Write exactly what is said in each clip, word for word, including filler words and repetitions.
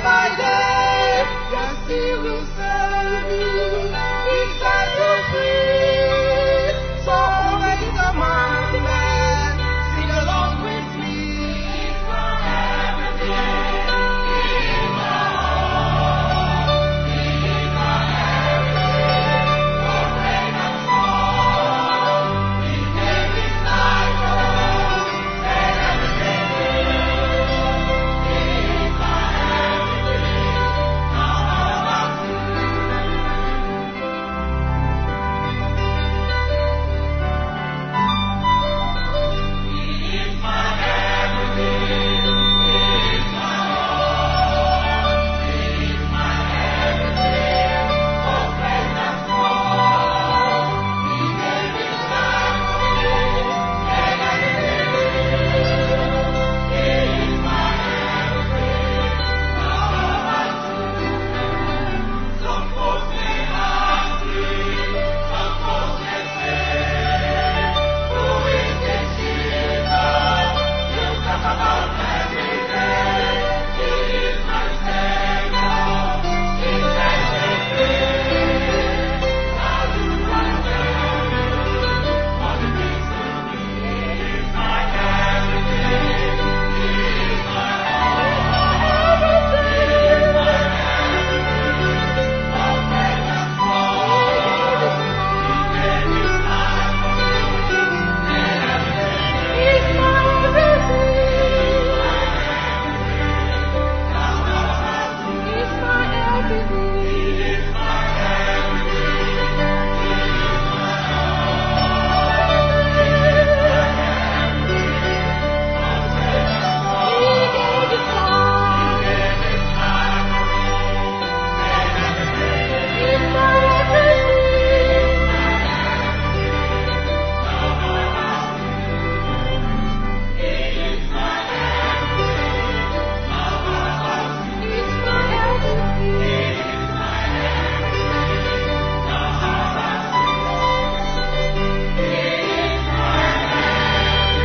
by day, yes, He will save you. He set you free. So obey the commandment. Sing along with me. He's my everything. He's my all. He's my everything. For great and small. He gave His life for us. And everything new. He's my everything. Now all of you. He is my everything. He is my all. He is my everything. For great and small. He gave His life for me. And everything new. He is my everything. Now all I do. Some folks may ask me, some folks may say, who is this Jesus? You talk about every day. He is my Savior. He set me free. Now do I tell you what it means to me? He is my everything. He is my all. He is my everything. For great and small. He gave His life for me. And everything. He's my everything. Now all I do. He's my everything. He is my everything. He is my all. He is my everything. For great and small. He gave His life. He gave His life for me. And everything. He's my everything. Now all I do. He is my everything. Now all I do. He's my everything. He is my everything. Now all I do. He is my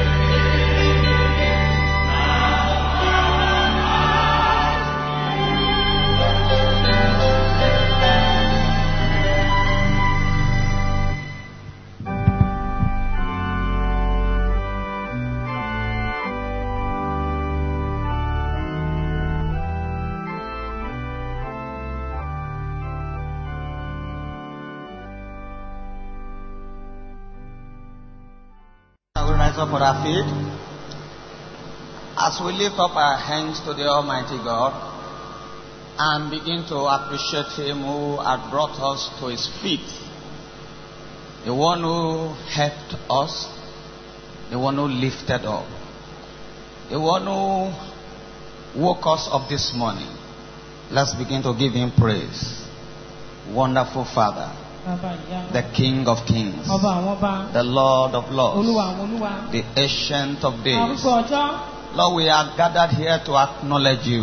I will rise up on our feet as we lift up our hands to the Almighty God and begin to appreciate Him who had brought us to His feet, the one who helped us, the one who lifted up, the one who woke us up this morning. Let's begin to give Him praise. Wonderful Father, the King of Kings, the Lord of Lords, the Ancient of Days. Lord, we are gathered here to acknowledge You,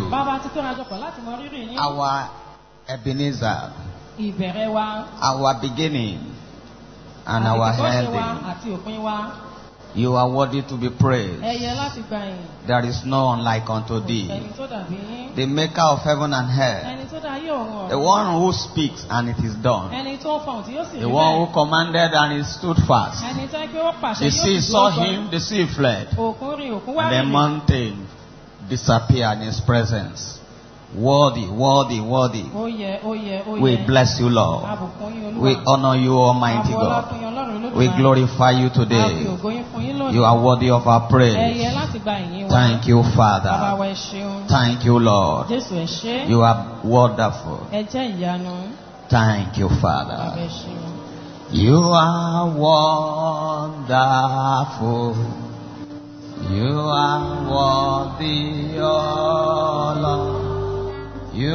our Ebenezer, our beginning and our ending. You are worthy to be praised. There is no one like unto Thee, the maker of heaven and earth, the one who speaks and it is done, the one who commanded and it stood fast. The sea saw Him, the sea fled, and the mountain disappeared in His presence. Worthy, worthy, worthy. We bless You, Lord. We honor You, Almighty God. We glorify You today. You are worthy of our praise. Thank You, Father. Thank You, Lord. You are wonderful. Thank You, Father. You are wonderful. You are worthy, O Lord. You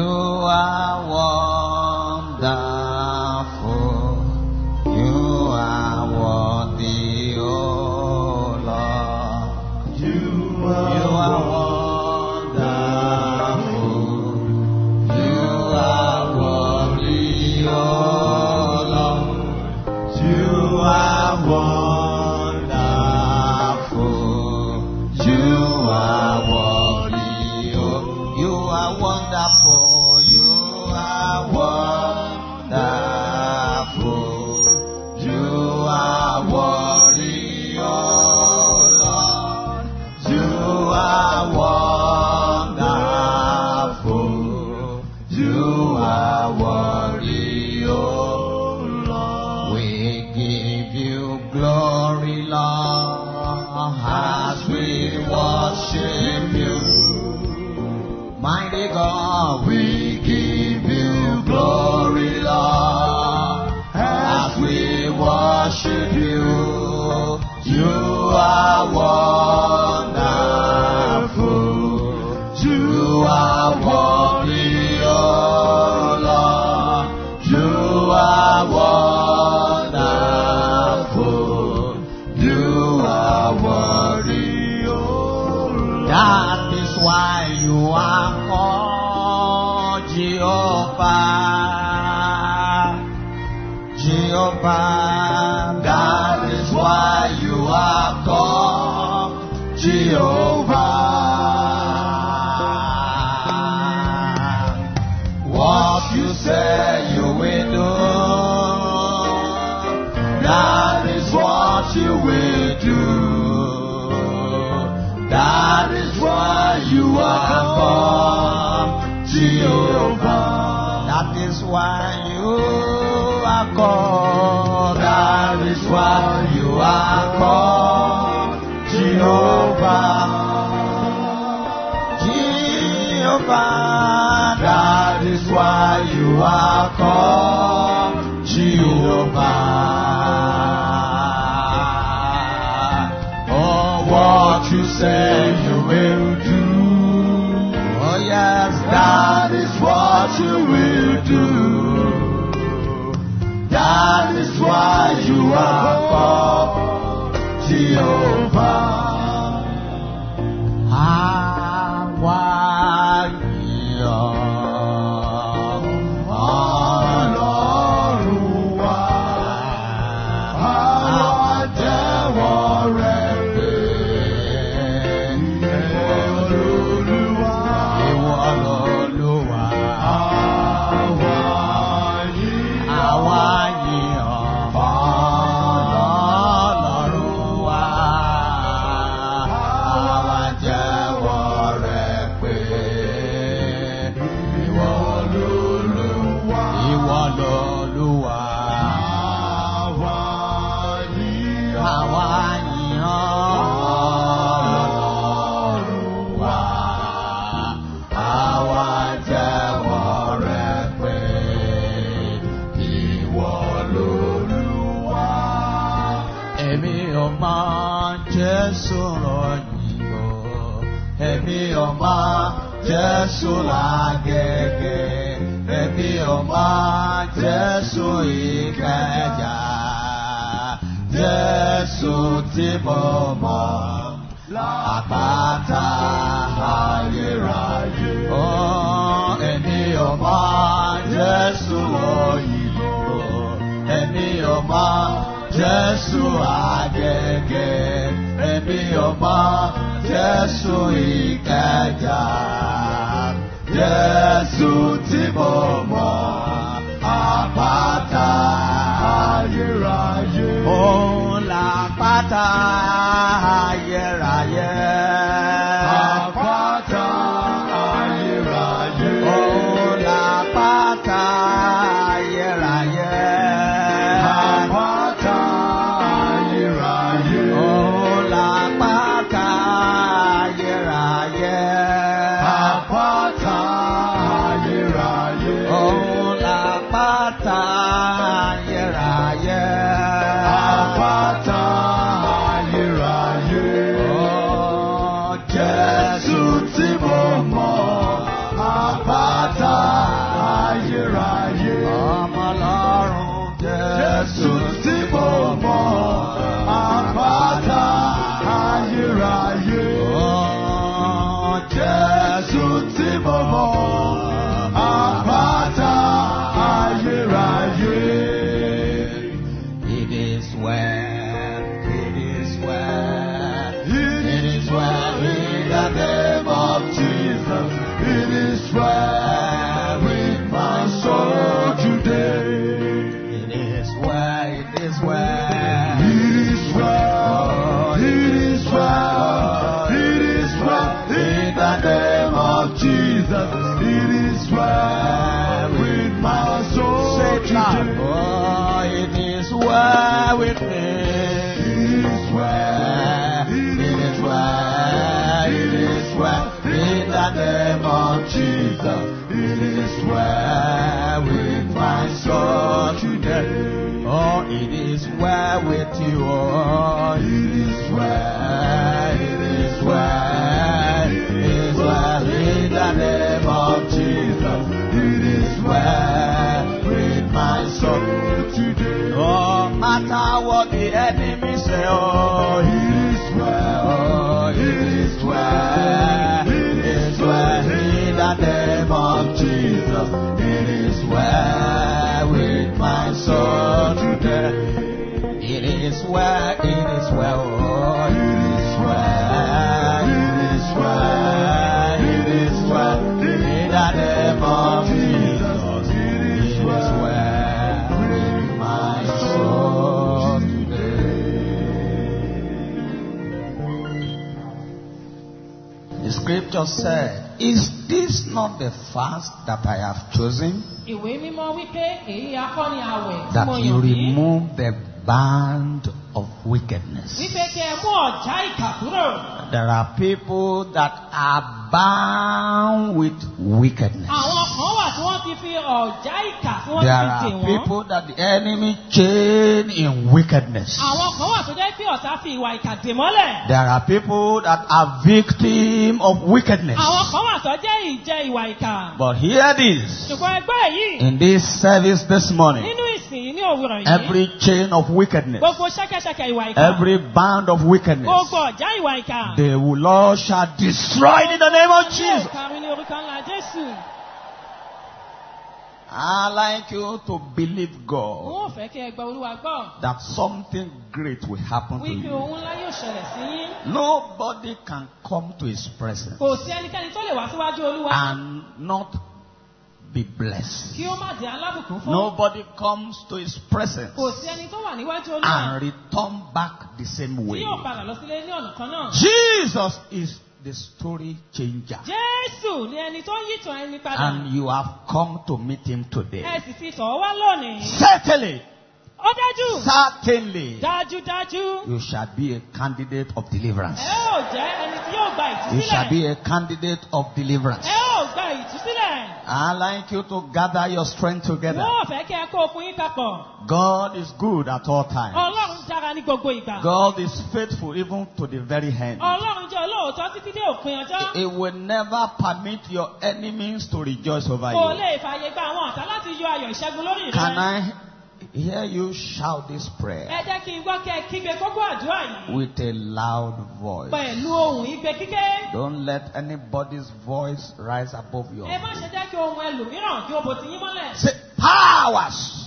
are wonderful. You are worthy, O Lord. You are, you are wonderful. You are worthy, O Lord. You are wonderful. You are worthy. God, we give you glory, Lord, as we worship you. You are wonderful. You are worthy, oh Lord. You are wonderful. You are worthy, oh Lord. That is why you are called Jehovah. Jehovah. That is why you are called Jehovah. What you say you will do, that is what you will do. That is why you are called Jehovah. That is why you are called. That is why you are called Jehovah. Jehovah. That is why you are called Jehovah. Oh, what you say you will do. Oh, yes, that is what you will do. That is why you are called Jehovah. Jésù lágẹ̀gẹ̀, èmi ò mọ̀ Jésù Ìkẹjà. Jésù tí mo mọ̀ àpáta ayérayé. Oh, èmi ò mọ̀ Jésù Òyìnbó, èmi ò mọ̀ Jésù Àgẹ̀gẹ̀, èmi ò mọ̀ Jésù Ìkẹjà. Jésù tí mo mọ̀ àpáta ayérayé. Òun làpáta ayérayé. Àpáta ayérayé. Òun làpáta ayérayé. Àpáta ayérayé. Òun làpáta ayérayé. Àpáta ayérayé. Òun làpáta ayérayé. Àpáta ayérayé. Oh, Jésù tí mo mọ̀, àpáta ayérayé. Ọmọ Ọlọ́run Jésù tí mo mọ̀, àpáta ayérayé. Oh, Jésù tí mo mọ̀, àpáta ayérayé. It is well, it is well, it is well in the name of Jesus. It is well with my soul today. It is well, it is well, it is well, it is well, it is well in the name of Jesus. It is well with my soul today. Oh, it is well with me. It is well, it is well, it is well in the name of Jesus. Jesus. It is well with my soul today. Oh, it is well with you. Oh, it is well. It is well. It is well in the name of Jesus. It is well with my soul today. No matter what the enemy say, oh, it is well. Oh, it is well. It is well in the name of Jesus. It is well with my soul today. It is well. It is well. Oh, it is well. It is well. It is well in the name of Jesus. It is well with my soul today. The scripture said, is this not the fast that I have chosen? That you remove the band of wickedness. There are people that are bound with wickedness. There are people that the enemy chain in wickedness. There are people that are victim of wickedness. But hear this. In this service this morning, every chain of wickedness, every band of wickedness, the Lord shall destroy it in the name of Jesus. I like you to believe God that something great will happen to you. Nobody can come to His presence and not be blessed. Nobody comes to His presence and return back the same way. Jesus is the story changer. And you have come to meet Him today. Certainly. Certainly, you shall be a candidate of deliverance. You shall be a candidate of deliverance. I like you to gather your strength together. God is good at all times. God is faithful even to the very end. He will never permit your enemies to rejoice over you. Can I hear you shout this prayer with a loud voice? Don't let anybody's voice rise above your voice. Say, powers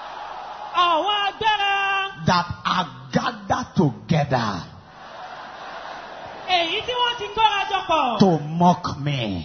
that are gathered together to mock me,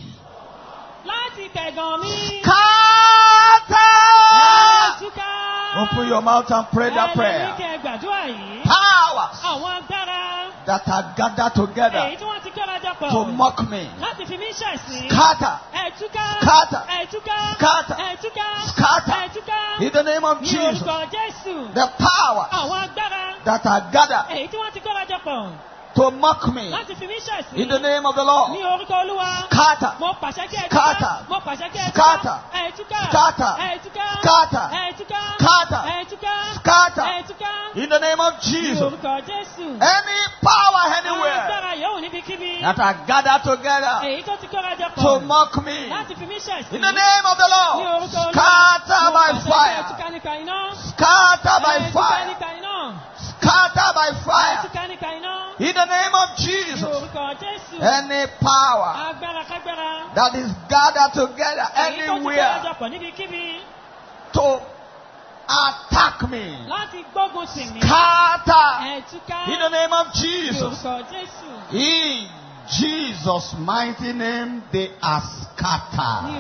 open your mouth and pray that prayer. Powers that are gathered together to mock me, scatter, scatter, scatter, scatter. In the name of Jesus, the powers that are gathered to mock me, in the name of the Lord, scatter, scatter, scatter, scatter, scatter, scatter, scatter, in the name of Jesus. Any power anywhere that are gathered together to mock me, in the name of the Lord, scatter by fire, scatter by fire, scatter by fire. In the name of Jesus, any power that is gathered together anywhere to attack me, scatter in the name of Jesus. In Jesus' mighty name, they are scattered.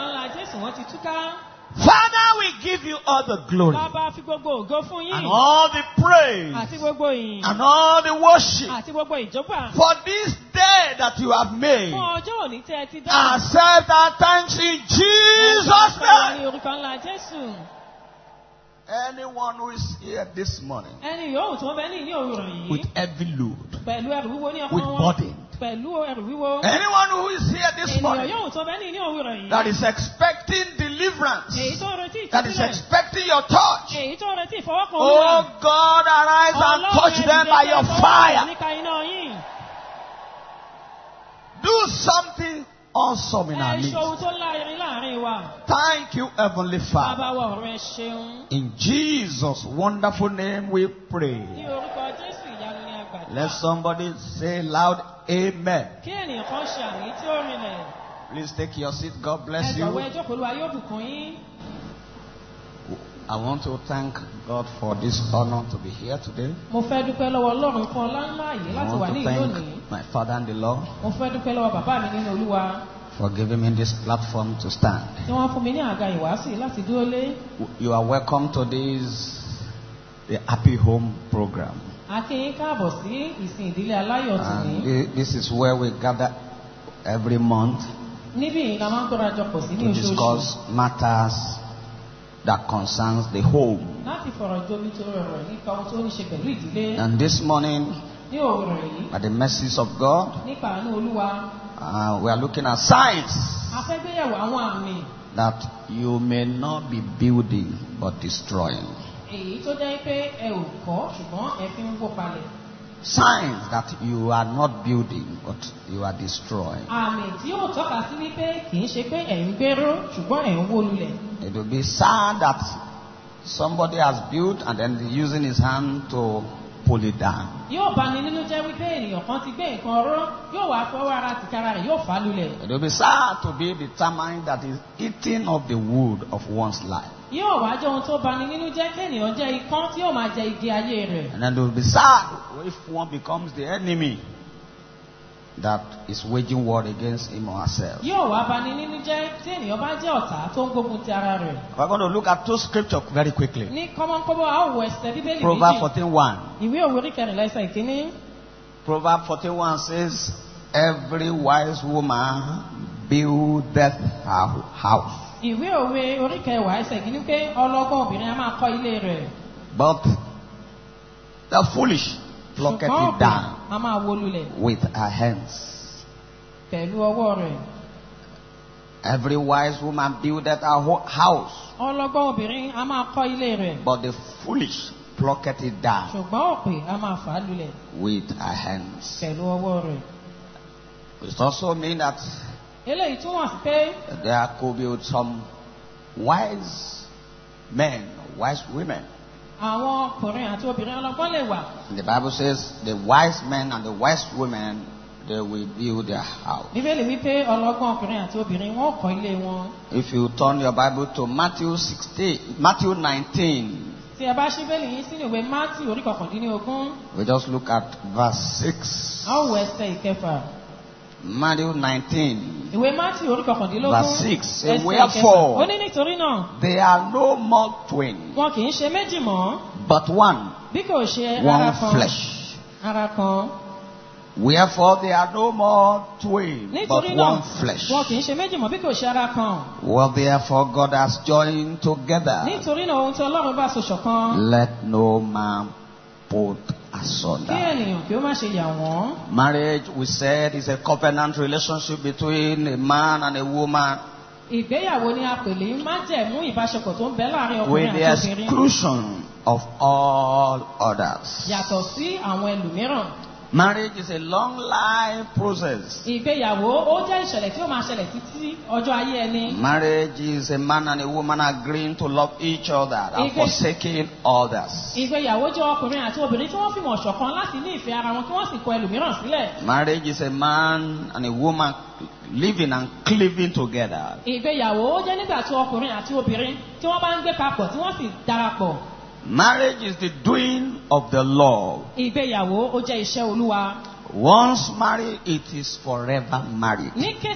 Father, we give you all the glory and all the praise and all the worship for this day that you have made. Accept our thanks in Jesus' name. Anyone who is here this morning with heavy load, with burden, anyone who is here this morning that is expecting deliverance, that is expecting your touch. Oh God, arise and touch them by your fire. Do something awesome in our midst. Thank you, Heavenly Father. In Jesus' wonderful name we pray. Let somebody say loud, Amen. Please take your seat. God bless you. I want to thank God for this honor to be here today. I want to thank my Father and the Lord for giving me this platform to stand. You are welcome to this, the Happy Home program. And this is where we gather every month to discuss matters that concerns the home. And this morning, by the mercies of God, uh, we are looking at signs that you may not be building but destroying. Signs that you are not building but you are destroying. It will be sad that somebody has built and then using his hand to pull it down. It will be sad to be determined that is eating of the wood of one's life. And then it will be sad if one becomes the enemy that is waging war against him or herself. We're going to look at two scriptures very quickly. Proverbs fourteen one. Proverbs fourteen one says, every wise woman buildeth her house, but the foolish plucketh it down with her hands. Every wise woman buildeth her house, but the foolish plucketh it down with her hands. It also means that there could be some wise men, wise women. The Bible says the wise men and the wise women, they will build their house. If you turn your Bible to Matthew sixteen, Matthew nineteen, we just look at verse six. Matthew nineteen, verse six. Say, wherefore they are no more twain, but one, one flesh. Wherefore they are no more twain, but one flesh. Well, therefore God has joined together, let no man put asunder. Marriage, we said, is a covenant relationship between a man and a woman, with the exclusion of all others. Marriage is a long life process. Marriage is a man and a woman agreeing to love each other and forsaking others. Marriage is a man and a woman living and cleaving together. Marriage is the doing of the Lord. Once married, it is forever married.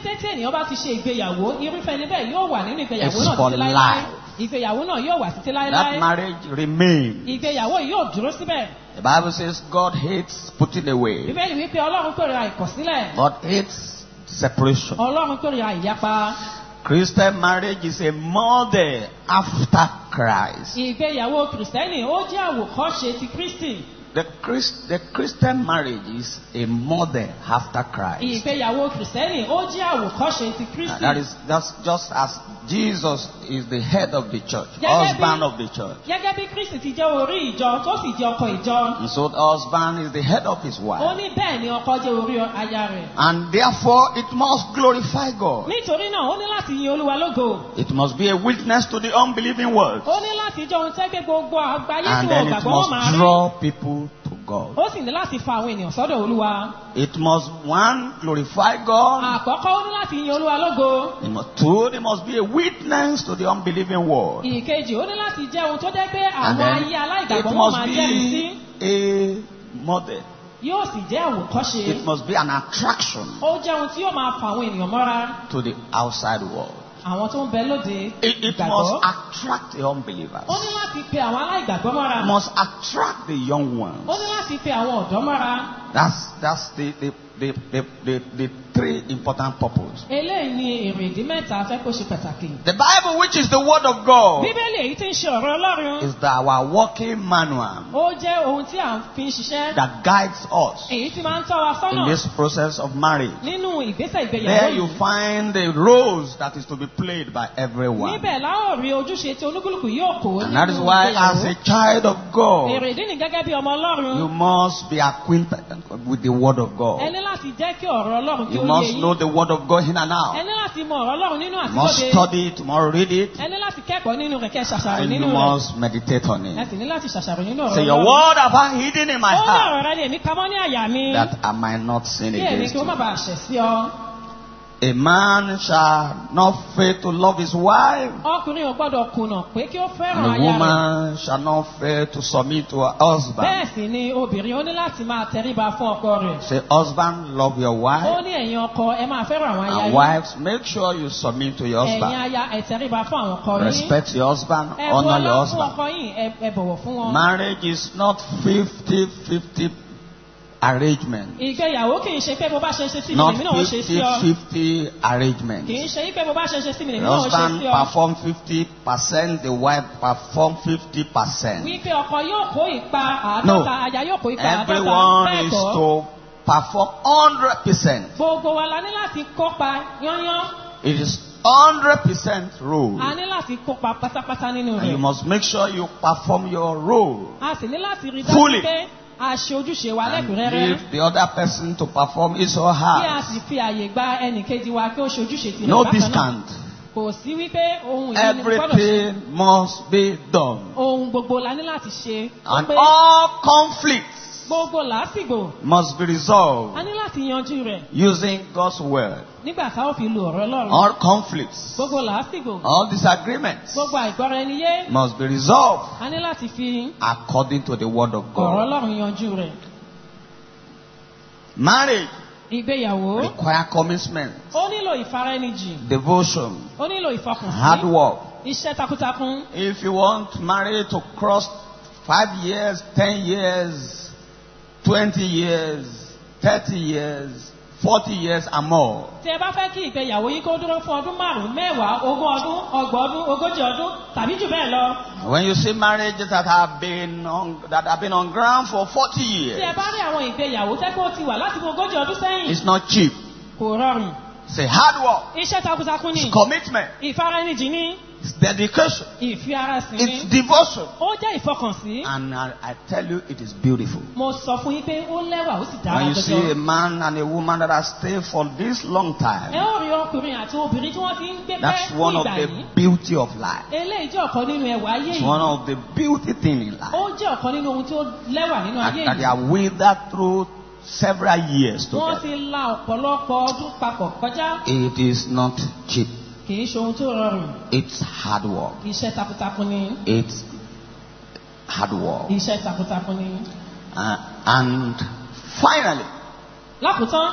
It's for life. That marriage remains. The Bible says God hates putting away, but hates separation. Christian marriage is a model after Christ. The, Christ, the Christian marriage is a model after Christ. Ìgbéyàwó Kristẹni ó jẹ́ àwòkọ́ṣe ti Kristi. That is that's just as Jesus is the head of the church, husband of the church. Gẹ́gẹ́ bí Kristi ti jẹ́ orí ìjọ tó sì jẹ́ ọkọ ìjọ. And so the husband is the head of his wife. Ó ní bẹ́ẹ̀ ni ọkọ jẹ́ orí aya rẹ̀. And therefore it must glorify God. Nítorí náà ó ní láti yin Olúwa lógo. It must be a witness to the unbelieving world. Ó ní láti jẹ́ ohun tẹ́gbẹ́ gbogbo àgbáyé tí And wọ́n then it gbàgbọ́ wọn máa must rí. draw people to God. Ó sì ní láti fa àwọn ènìyàn sọ́dọ̀ Olúwa. It must, one, glorify God. Àkọ́kọ́ ó ní láti yin Olúwa lógo. It must, two, it must be a witness to the unbelieving world. Ìkejì ó ní láti jẹ́ ohun tó jẹ́ pé And àwọn then ayé it aláìgbàgbọ́ wọn must máa jẹ́rìí sí. be a model. Yóò sì jẹ́ àwòkọ́ṣe. It must be an attraction Ó jẹ́ ohun tí yóò máa fa àwọn ènìyàn mọ́ra. to the outside world. Àwọn tó ń bẹ lóde It, it must attract the unbelievers. Ó ní láti pe àwọn aláìgbàgbọ́ mọ́ra. It must attract the young ones. Ó ní láti pe àwọn ọ̀dọ́ mọ́ra. That's that's the the the the, the, the three important purposes. Eléyìí ni èrè ìdí mẹ́ta fẹ́ kó ṣe pàtàkì. The Bible, which is the word of God, Bíbélì èyí tí ń ṣe ọ̀rọ̀ Ọlọ́run. is the, our working manual Ó jẹ́ ohun tí à ń fi ń ṣiṣẹ́. that guides us Èyí tí máa ń tọ́ wa in sọ́nà this process of marriage. nínú ìgbésẹ̀ ìgbéyàwó There you yìí. find the roles that is to be played by everyone. Níbẹ̀ la ó rí ojúṣe tí olúkúlùkù yóò kó And that is nínú why, as a ìgbéyàwó. child of God, Èrè ìdí ni gẹ́gẹ́ bí ọmọ you Ọlọ́run. must be acquainted with the word of Ẹ God. ní láti jẹ́ kí ọ̀rọ̀ Ọlọ́run kí You ó yé must yín. know the word of God in and Ẹ out. ní láti mọ ọ̀rọ̀ Ọlọ́run nínú You must àtìlóde. study it, tomorrow read it, Ẹ ní láti kẹ́kọ̀ọ́ nínú rẹ̀ kẹ́ ṣàṣàrò and you nínú rẹ̀. must meditate on Ẹ it. sì ní láti ṣàṣàrò nínú ọ̀rọ̀ Say, your Ọlọ́run. word have I hidden in my Ó ní heart, ọ̀rọ̀ rẹ ni èmi pamọ́ ní àyà mi. that I might not sin Kí èmi against kí ó má you. bàa ṣẹ̀ sí ọ. A man shall not fail to love his wife, Ọkùnrin ò gbọ́dọ̀ kùnà pé kí ó fẹ́ràn and a aya rẹ̀. woman shall not fail to submit to her husband. Bẹ́ẹ̀ sì ni obìnrin ó ní láti máa tẹríba fún ọkọ rẹ̀. Say, husband, love your Ó wife, ní ẹ̀yin ọkọ ẹ máa fẹ́ràn àwọn aya and yín. wives, make sure you submit to your Ẹ̀yin husband. aya ẹ tẹríba fún àwọn ọkọ yín. Respect your husband, Ẹ honor your bọlá fún husband. ọkọ yín, ẹ- ẹ bọ̀wọ̀ fún wọn. Marriage is not fifty fifty arrangement. Ìgbéyàwó kì í ṣe pé bó bá ṣe ṣe sí mi Not lèmi náà ó ṣe sí ọ. fifty fifty arrangement. Kì í ṣe pé bó bá ṣe ṣe sí mi The lèmi náà ó ṣe husband sí ọ. perform fifty percent, the wife perform fifty percent. Wípé ọkọ yóò kó ipa No. àádọ́ta, aya yóò kó ipa àádọ́ta. Everyone Bẹ́ẹ̀ is kọ́. to perform one hundred percent. Gbogbo wa la ní láti kópa yányán. It is one hundred percent role. A ní láti kópa pátápátá nínú And you rẹ̀. must make sure you perform your role. A sì ní láti rí Fully. dájú pé a ṣe ojúṣe wa And lẹ́kùnrẹ́rẹ́. leave the other person to perform his or Kí a hers. sì fi àyè gba ẹnìkejì wa kí ó ṣe ojúṣe tirẹ̀ No bákan náà. discount. Kò sí wípé ohun ìlú ni gbọ́dọ̀ ṣe. Everything must be done. Ohun gbogbo la ní láti ṣe. And Pé all conflicts gbogbo làásìgbò must be resolved a ní láti yanjú rẹ̀ using God's word. nígbà tá ó fi lu ọ̀rọ̀ Ọlọ́run. All conflicts, Gbogbo làásìgbò, all disagreements gbogbo àìgbọ́ra ẹni yé, must be resolved a ní láti fi according to the word of ọ̀rọ̀ God. Ọlọ́run yanjú rẹ̀. Marriage Ìgbéyàwó require commitment, ó nílò ìfaraẹnijì, devotion, ó nílò hard ìfọkànsí, work. iṣẹ́ takuntakun. If you want marriage to cross five years, ten years, twenty years, thirty years, forty years and more, Tí ẹ bá fẹ́ kí ìgbéyàwó yìí kó dúró fún ọdún márùn-ún, mẹ́wàá, ogún ọdún, ọgbọ̀n ọdún, ogójì ọdún, tàbí jù bẹ́ẹ̀ lọ. when you see marriages that have been on, that have been on ground for forty Tí ẹ years, bá rí àwọn ìgbéyàwó tẹ́ pé ó ti wà láti fún ogójì ọdún sẹ́yìn, it's not cheap. kò rọrùn. It's a hard work. Iṣẹ́ takuntakun ni, It's commitment. ìfaraẹnijì ni, It's dedication. ìfi ara sí ni, It's devotion. ó jẹ́ ìfọkànsí. And I, I tell you, it is beautiful. Mo sọ fún yín pé ó lẹ́wà ó sì dára When you see a jọjọ. man and a woman that have stayed for this long Ẹ time, ó rí ọkùnrin àti obìnrin tí wọ́n ti ń gbé pẹ́ that's fún one of ìgbà the yìí. beauty of life. Eléyìí jẹ́ ọ̀kan nínú ẹwà ayé It's yìí. one of the beauty thing in life. Ó jẹ́ ọ̀kan nínú ohun tí ó lẹ́wà nínú That, ayé that they yìí. are withered through several years Wọ́n together. ti la ọ̀pọ̀lọpọ̀ ọdún papọ̀ kọjá. It is not cheap. Kì í ṣe ohun tó rọrùn. It's hard work. Iṣẹ́ takuntakun ni. It's hard work. Iṣẹ́ takuntakun ni. Uh, and finally, Lákòótán,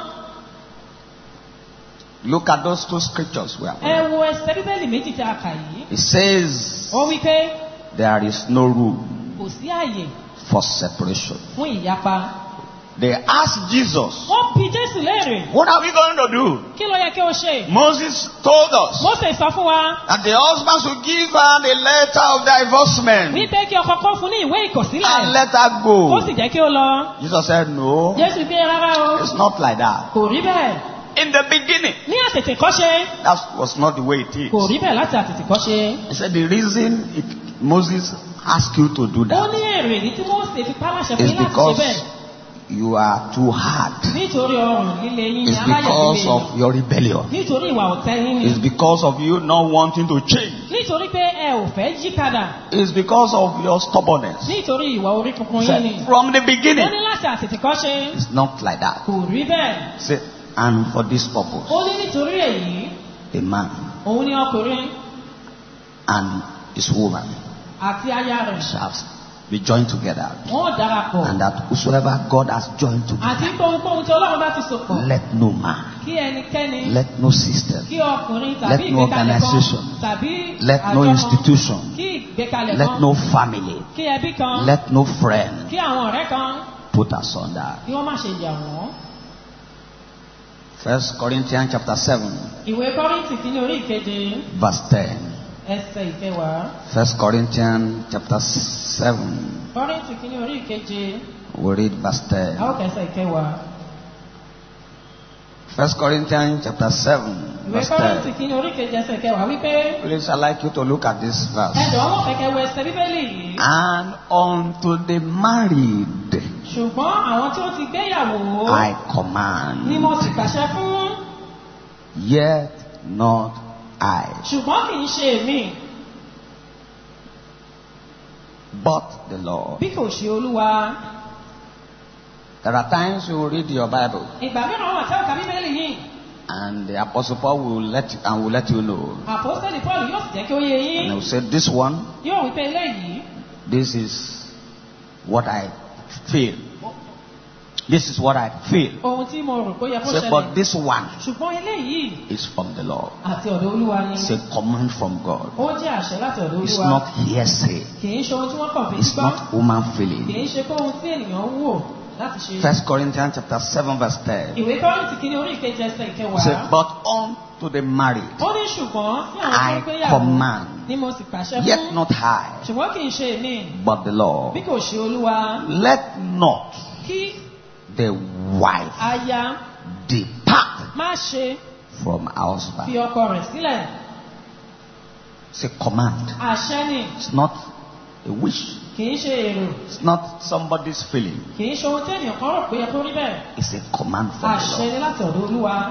look at those two scriptures we have ẹ read. wo ẹsẹ̀ Bíbélì méjì tí a kà yìí. It says Ó wí pé there is no room kò sí àyè for separation. fún ìyapa. They asked Jesus, wọ́n bi Jésù léèrè. What are we going to do? Kí ló yẹ kí o ṣe? Moses told us Mósè sọ fún wa. that the husband should give her the letter of divorcement Wípé kí ọkọ kó fún ní ìwé ìkọ̀sílẹ̀. and let her go. Kó sì jẹ́ kí ó lọ. Jesus said, No, Jésù gbé rárá o. it's not like that. Kò rí bẹ́ẹ̀. In the beginning, Ní àtètèkọ́ṣe. that was not the way it is. Kò rí bẹ́ẹ̀ láti àtètèkọ́ṣe. He said the reason it, Moses asked you to do Ó that ní èrè ní tí Mósè fi pálàṣẹ fún is yín láti ṣe because bẹ́ẹ̀. you are too hard. Nítorí ọrùn líle yín ni It's aláyẹ̀ because líle of yín. your rebellion. Nítorí ìwà ọ̀tẹ̀ yín ni. It's because of you not wanting to change. Nítorí pé ẹ ò fẹ́ yí padà. It's because of your stubbornness. Nítorí ìwà orí kunkun He yín ni. said, From the Ó beginning, ní láti àtètèkọ́ṣe. it's not like that. Kò rí bẹ́ẹ̀. He said, and for this purpose, Ó ní nítorí èyí, a man òun ni ọkùnrin and his woman àti aya rẹ̀. shall be joined together. Wọ́n darapọ̀. And that whosoever God has joined together, Àti pohùnpohùn tí Ọlọ́run bá ti sopọ̀. let no man, Kí ẹnikẹ́ni, let no system, kí ọkùnrin Let tàbí no ìgbékalẹ̀ kan, organization, tàbí let no àjọ kan, institution, kí ìgbékalẹ̀ let kan, no family, kí ẹbí kan, let no friend kí àwọn ọ̀rẹ́ kan, put asunder. kí wọ́n má ṣe yà wọ́n. First Corinthians chapter seven, Ìwé Kọ́ríńtì kìíní orí ìkeje, verse ten. ẹsẹ̀ ìkẹwàá. First Corinthians chapter seven, Kọ́ríńtì kìíní orí ìkeje, we read verse ten. a ó kẹsẹ̀ ìkẹwàá. First Corinthians chapter seven, Ìwé verse Kọ́ríńtì ten. kìíní orí ìkeje ẹsẹ̀ ìkẹwàá wípé, Please, I'd like you to look at this verse. ẹ̀dọ̀ wọn fẹ̀kẹ̀ wọ ẹsẹ̀ Bíbélì yìí. And unto the married Ṣùgbọ́n àwọn tí ó ti gbéyàwó I ni command, mo sì pàṣẹ fún. yet not I, Ṣùgbọ́n kì í ṣe èmi, but the Lord. bí kò ṣe Olúwa. There are times you will read your Bible, Ìgbà mìíràn wà tẹ́ ọ̀ka Bíbélì yìí. and the Apostle Paul will let you, and will let you know. Àpọ́sítélì Pọ́ọ̀lù yóò sì jẹ́ kí ó yé And he yín. will say, this one, Yóò wí pé eléyìí. this is what I feel. This is what I feel. Ohun tí mo rò pé ó yẹ kó Say, ṣẹlẹ̀. but this one Ṣùgbọ́n eléyìí is from the Lord. àti ọ̀dọ̀ Olúwa ni. It's a command from God. Ó jẹ́ àṣẹ láti ọ̀dọ̀ It's Olúwa. not hearsay. Kì í ṣe ohun tí wọ́n kàn fi It's gbọ́. not human Kì feeling. í ṣe pé ohun tí ènìyàn ń wò láti ṣe. First Corinthians chapter seven verse ten. Ìwé Kọ́ríńtì kìíní orí ìkeje ẹsẹ̀ Say, ìkẹwàá. but on to the married, Ó ní ṣùgbọ́n tí àwọn tó I ń gbéyàwó command, ni mo sì pàṣẹ yet fún. not I, Ṣùgbọ́n kì í ṣe èmi, but the bí Lord. kò ṣe Olúwa. Let not Kí the wife aya depart má ṣe from her fi husband. ọkọ rẹ̀ sílẹ̀. It's a command. Àṣẹ ni, It's not a wish. kì í ṣe èrò, It's not somebody's feeling. kì í ṣe ohun tí ènìyàn kan rò pé yẹ kó rí bẹ́ẹ̀. It's a command from the Àṣẹ ni Lord. láti ọ̀dọ̀ Olúwa.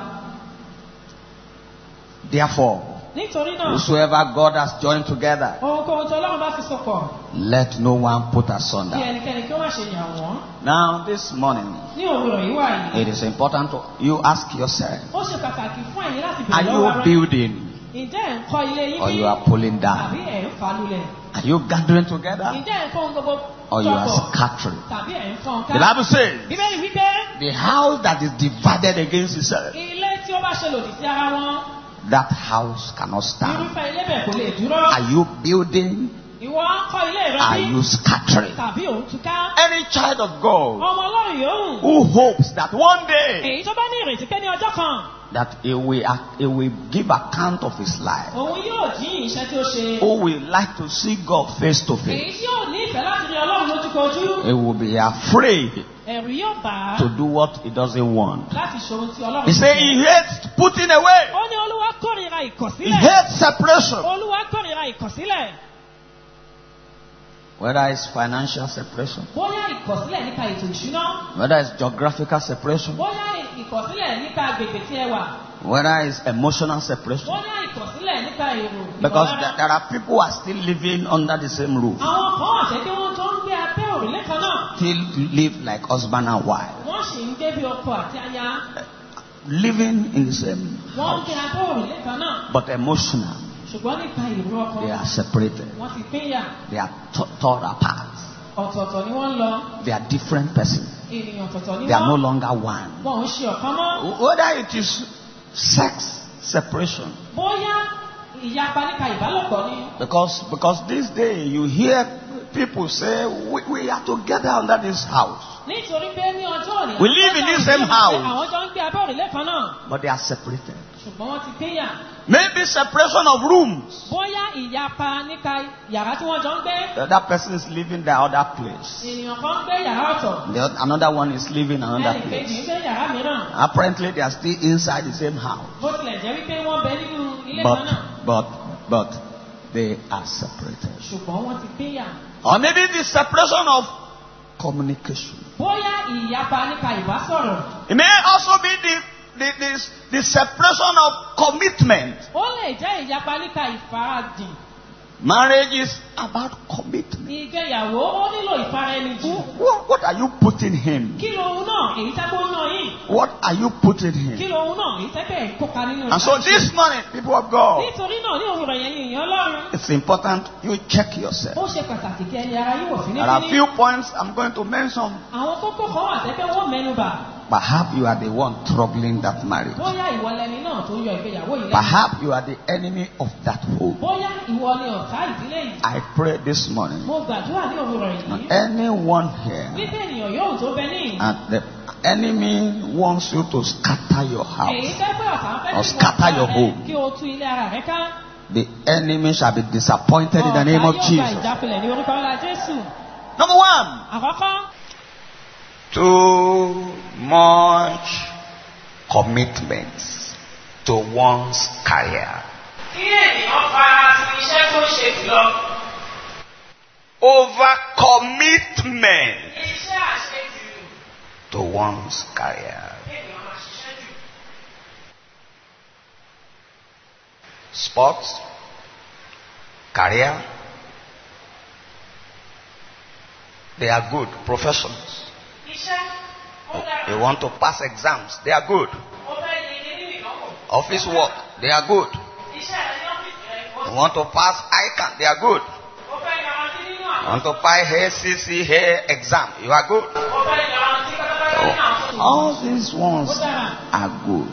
Therefore, Nítorí náà, whosoever God has joined together, ohunkóhun tí Ọlọ́run bá fi sopọ̀, let no one put kí asunder. ẹnikẹ́ni kí ó má ṣe yà wọ́n. Now, this morning, Ní òwúrọ̀ yìí wà yìí, it is important to you ask yourself, ó ṣe pàtàkì fún ẹ̀yin láti are bèrè lọ́wọ́ you ara. building Ǹjẹ́ ẹ̀ ń kọ́ ilé yín or bí? you are pulling Àbí down? ẹ̀ ń fa lulẹ̀? Are you gathering together Ǹjẹ́ ẹ̀ ń kó ohun gbogbo or you are jọpọ̀? scattering? Tàbí ẹ̀ ń fọ́n ká? The Bible says, Bíbélì wípé the house that is divided against itself, ilé tí ó bá ṣe lòdì sí ara wọn, that house cannot stand. irúfẹ́ ilé bẹ́ẹ̀ kò lè dúró. Are you building? Ìwọ ń kọ́ ilé rẹ Are bí? you scattering? Tàbí òun túká? Any child of God Ọmọ Ọlọ́run yòówù. who hopes that one day Èyí tó bá ní ìrètí pé ní ọjọ́ kan, that he will, he will give account of his life, òun yóò jíyìn iṣẹ́ tí ó ṣe. who will like to see God face to Èyí face, tí yóò ní ìfẹ́ láti rí Ọlọ́run lójúkojú. he will be afraid Ẹ̀rù yóò bà á to do what he doesn't want. láti ṣe ohun tí Ọlọ́run He said he hates putting away. Ó ní Olúwa kórìíra He ìkọ̀sílẹ̀. hates separation. Olúwa kórìíra ìkọ̀sílẹ̀. Whether it's financial separation, Bóyá ìkọ̀sílẹ̀ nípa ètò ìṣúná. whether it's geographical separation, Bóyá ìkọ̀sílẹ̀ nípa agbègbè tí ẹ wà. whether it's emotional separation. Bóyá ìkọ̀sílẹ̀ nípa èrò. Because ìmọ̀lára. there, there are people who are still living under the same roof, Àwọn kan wà tẹ́ pé wọ́n tó ń gbé abẹ́ òrùlé kan náà. still live like husband and wife, Wọ́n sì ń gbé bí ọkọ àti aya. living in the same Wọ́n ń gbé house, abẹ́ òrùlé kan náà. but emotional. Ṣùgbọ́n nípa èrò ọkọ. They are separated. Wọ́n ti pínyà. They are t- torn apart. Ọ̀tọ̀ọ̀tọ̀ ni wọ́n ń lọ. They are different persons. Ènìyàn ọ̀tọ̀ọ̀tọ̀ ni They are no wọ́n. longer one. Wọ́n ń ṣe ọ̀kan mọ́. Whether it is sex separation, Bóyá ìyapa nípa ìbálòpọ̀ ni. because because this day you hear people say we, we are together under this house. We live in the same house, but they are separated. Maybe separation of rooms. The other person is living the other place. The another one is living another place. Apparently, they are still inside the same house. But, but, but, they are separated. Or maybe the separation of communication. It may also be the The, the, the separation of commitment. Marriage is about commitment. What, what are you putting him? What are you putting him? And so this morning, people of God, it's important you check yourself. There are a few points I'm going to mention. Perhaps you are the one troubling that marriage. Perhaps you are the enemy of that home. I pray this morning that anyone here, and the enemy wants you to scatter your house or scatter your home, the enemy shall be disappointed in the name of Jesus. Number one, too much commitments to one's career. Over commitment to one's career. Sports, career, they are good professions. You want to pass exams, they are good. Office work, they are good. You want to pass I C A N, they are good. You want to pass H C C hair exam, you are good. So, all these ones are good,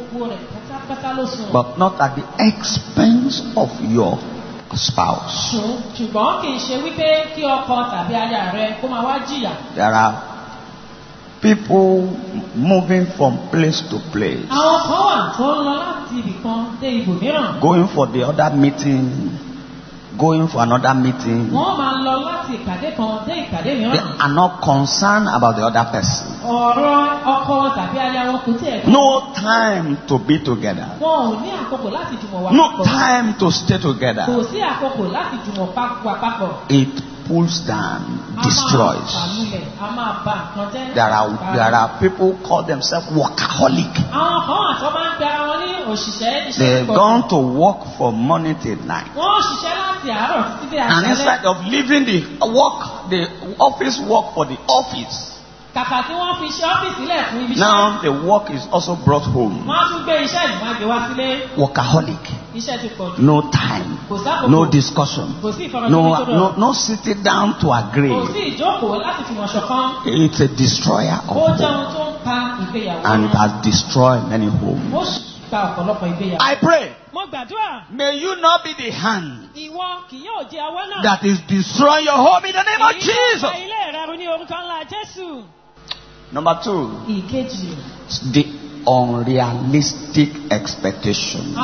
but not at the expense of your spouse. There are people moving from place to place, going for the other meeting, going for another meeting. They are not concerned about the other person. No time to be together. No time to stay together. It pulls down, destroys. There are there are people who call themselves workaholic. They've gone to work from morning till night. And instead of leaving the work, the office work for the office, now the work is also brought home. Workaholic. No time. No discussion. No, no, no sitting down to agree. It's a destroyer of home. And it has destroyed many homes. I pray, may you not be the hand that is destroying your home in the name of Jesus. Number two, the unrealistic expectation.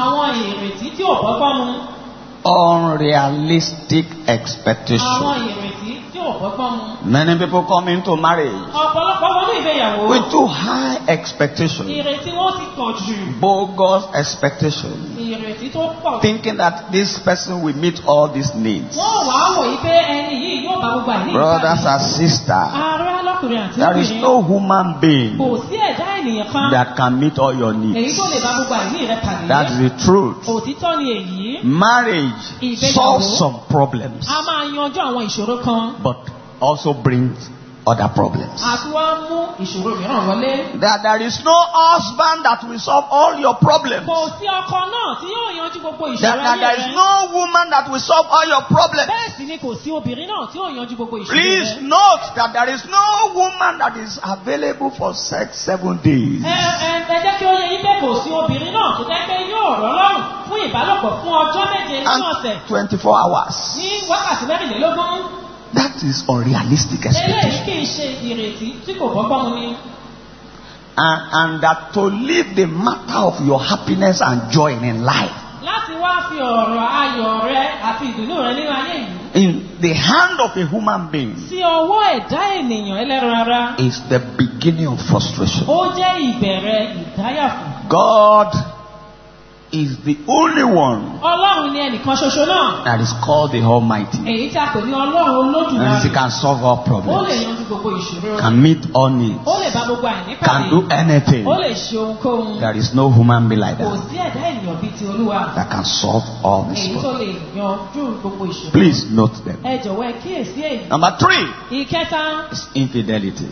Unrealistic expectation. Many people come into marriage with too high expectations, bogus expectations, thinking that this person will meet all these needs. Brothers and sisters, there is no human being that can meet all your needs. That's the truth. Marriage solves some problems, but also brings other problems. That there is no husband that will solve all your problems. That, that there is no woman that will solve all your problems. Please note that there is no woman that is available for sex seven days. And twenty-four hours. That is unrealistic expectation. And, and that to live the matter of your happiness and joy in life in the hand of a human being is the beginning of frustration. God is the only one that is called the Almighty. And He can solve all problems, can meet all needs, can do anything. There is no human being like that that can solve all these problems. Please note them. Number three is infidelity.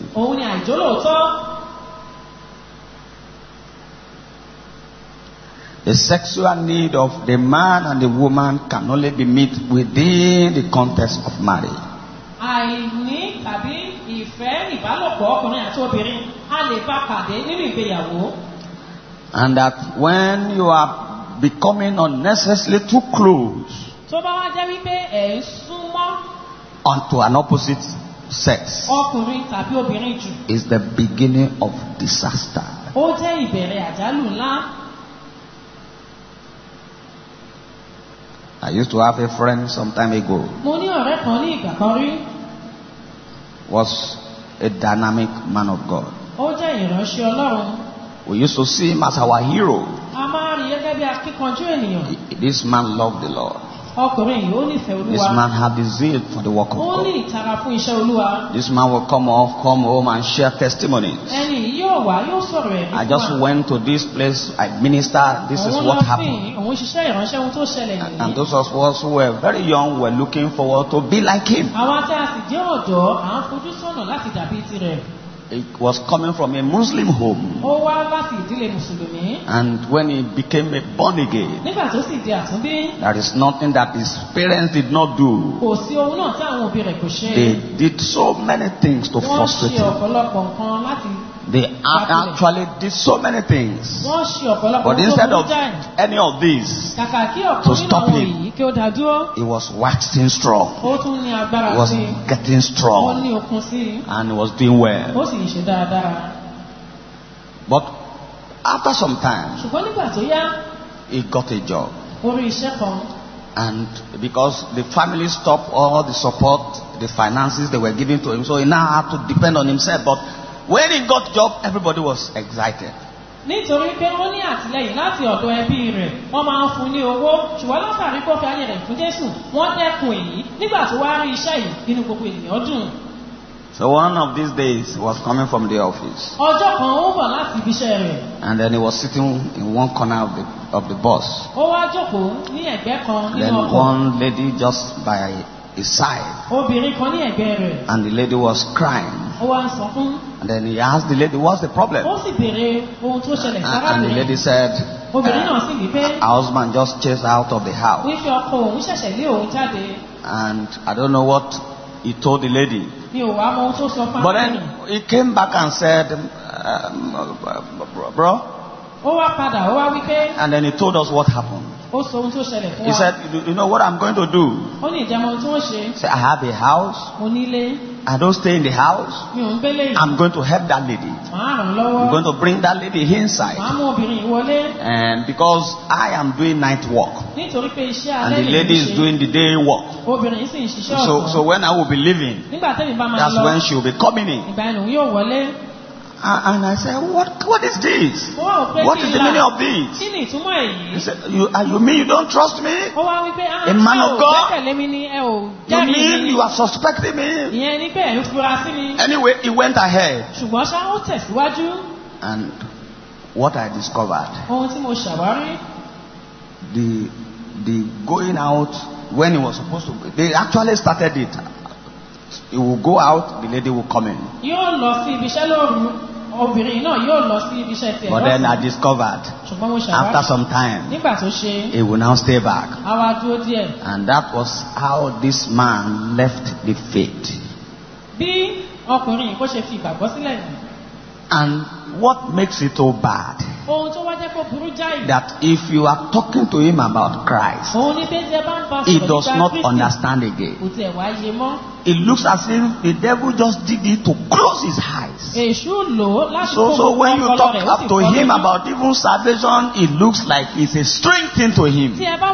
The sexual need of the man and the woman can only be met within the context of marriage. And that when you are becoming unnecessarily too close onto an opposite sex is the beginning of disaster. I used to have a friend some time ago. Was a dynamic man of God. We used to see him as our hero. This man loved the Lord. This man had the zeal for the work of God. This man will come off, come home and share testimonies. I just went to this place, I ministered, this is what happened. And, and those of us who were very young were looking forward to be like him. It was coming from a Muslim home. And when he became a born again, there is nothing that his parents did not do. They did so many things to frustrate him. They actually did so many things. But instead of any of these to stop him, he was waxing strong. He was getting strong. And he was doing well. But after some time, he got a job. And because the family stopped all the support, the finances they were giving to him, so he now had to depend on himself. But when he got job, everybody was excited. Nítorí pé ó ní àtìlẹ́yìn láti ọ̀dọ̀ ẹbí rẹ̀, wọ́n máa ń fún ní owó, ṣùgbọ́n látàrí kó fi ayé rẹ̀ fún Jésù, wọ́n dẹ́kun èyí. Nígbà tó wá rí iṣẹ́ yìí, inú gbogbo ènìyàn dùn. So one of these days he was coming from the office. Ọjọ́ kan ó bọ̀ láti ibi iṣẹ́ rẹ̀. And then he was sitting in one corner of the of the bus. Ó wá jókòó ní ẹ̀gbẹ́ kan nínú ọkọ̀. Then one lady just by his side. Obìnrin kan ní ẹ̀gbẹ́ rẹ̀. And the lady was crying. Ó wá ń sọkún. And then he asked the lady, what's the problem? Ó sì béèrè ohun tó ṣẹlẹ̀ sára rẹ̀. And the lady said, obìnrin náà sì wí pé, her husband just chased her out of the house. Wípé ọkọ òun ṣẹ̀ṣẹ̀ lé òun jáde. And I don't know what he told the lady. Mi ò wá mọ ohun tó sọ fún But then he came back and said, um, bro. Ó wá padà, ó wá wí pé. And then he told us what happened. Ó sọ ohun tó ṣẹlẹ̀ fún wa. He said, you know what I'm going to do? Ó ní ìjẹmọ tí wọ́n ṣe. Say, I have a house. Mo nílé. I don't stay in the house. Mi ò ń gbélé yìí. I'm going to help that lady. Màá ràn lọ́wọ́. I'm going to bring that lady inside. Màá mú obìnrin wọlé. And because I am doing night work. Nítorí pé iṣẹ́ alẹ́ and the lady is doing the day work. Obìnrin sì ń ṣiṣẹ́ ọ̀sán. So so when I will be leaving. Nígbà tẹ́mi bá máa lọ. That's when she will be coming in. Ìgbà ẹnu yóò wọlé. And I said, what what is this? What is the meaning of this? He said, you, uh, you mean you don't trust me? A man of God? You mean you are suspecting me? Anyway, he went ahead. And what I discovered, the the going out when he was supposed to, they actually started it. He will go out, the lady will come in. But then I discovered, after some time, he will now stay back. And that was how this man left the faith. And what makes it so bad that if you are talking to him about Christ, he does not understand again. It looks as if the devil just did it to close his eyes. So, so when you talk up to him about even salvation, it looks like it's a strange thing to him.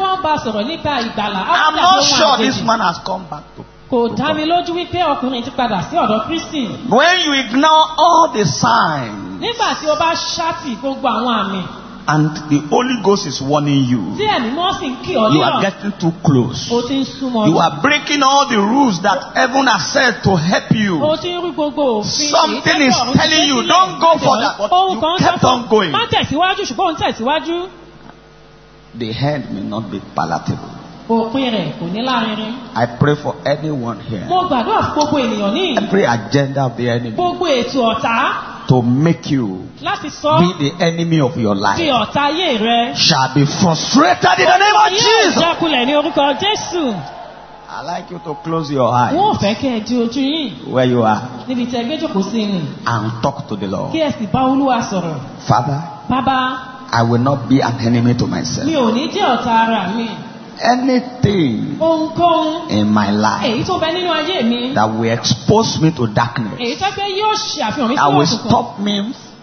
I'm not sure this man has come back to Kò dá mi lójú wípé ọkùnrin ti padà sí ọ̀dọ̀ Kristi. When you ignore all the signs. Nígbà tí o bá ṣáàtì gbogbo àwọn àmì. And the Holy Ghost is warning you. Tí ẹ̀mí mọ́ sì ń kí ọ nílọ̀. You are getting too close. O ti ń súnmọ́. You are breaking all the rules that heaven has set to help you. O ti ń rú gbogbo òfin. Something is telling you don't go for that, but you kept on going. Má tẹ̀síwájú ṣùgbọ́n ń tẹ̀síwájú. The end may not be palatable. Òpin rẹ̀ kò ní lárinrin. I pray for anyone here. Mo gbàdúrà fún gbogbo ènìyàn ní. Every agenda of the enemy. Gbogbo ètò ọ̀tá. To make you láti sọ be the enemy of your life. Bí ọ̀tá ayé rẹ. Shall be frustrated in the name of Jesus. Yóò jákulẹ̀ ní orúkọ Jésù. I like you to close your eyes. Wọ́n fẹ́ kẹ́ ẹ di ojú yín. Where you are. Níbi tí ẹ gbé jókòó sí ni. And talk to the Lord. Kí ẹ sì bá Olúwa sọ̀rọ̀. Father. Bàbá. I will not be an enemy to myself. Mi ò ní jẹ́ ọ̀tá ara mi. Anything ohunkóhun in my life èyí tó bẹ nínú ayé mi that will expose me to darkness, èyí tó pé yóò ṣe àfihàn mi sí that will òkùnkùn, stop me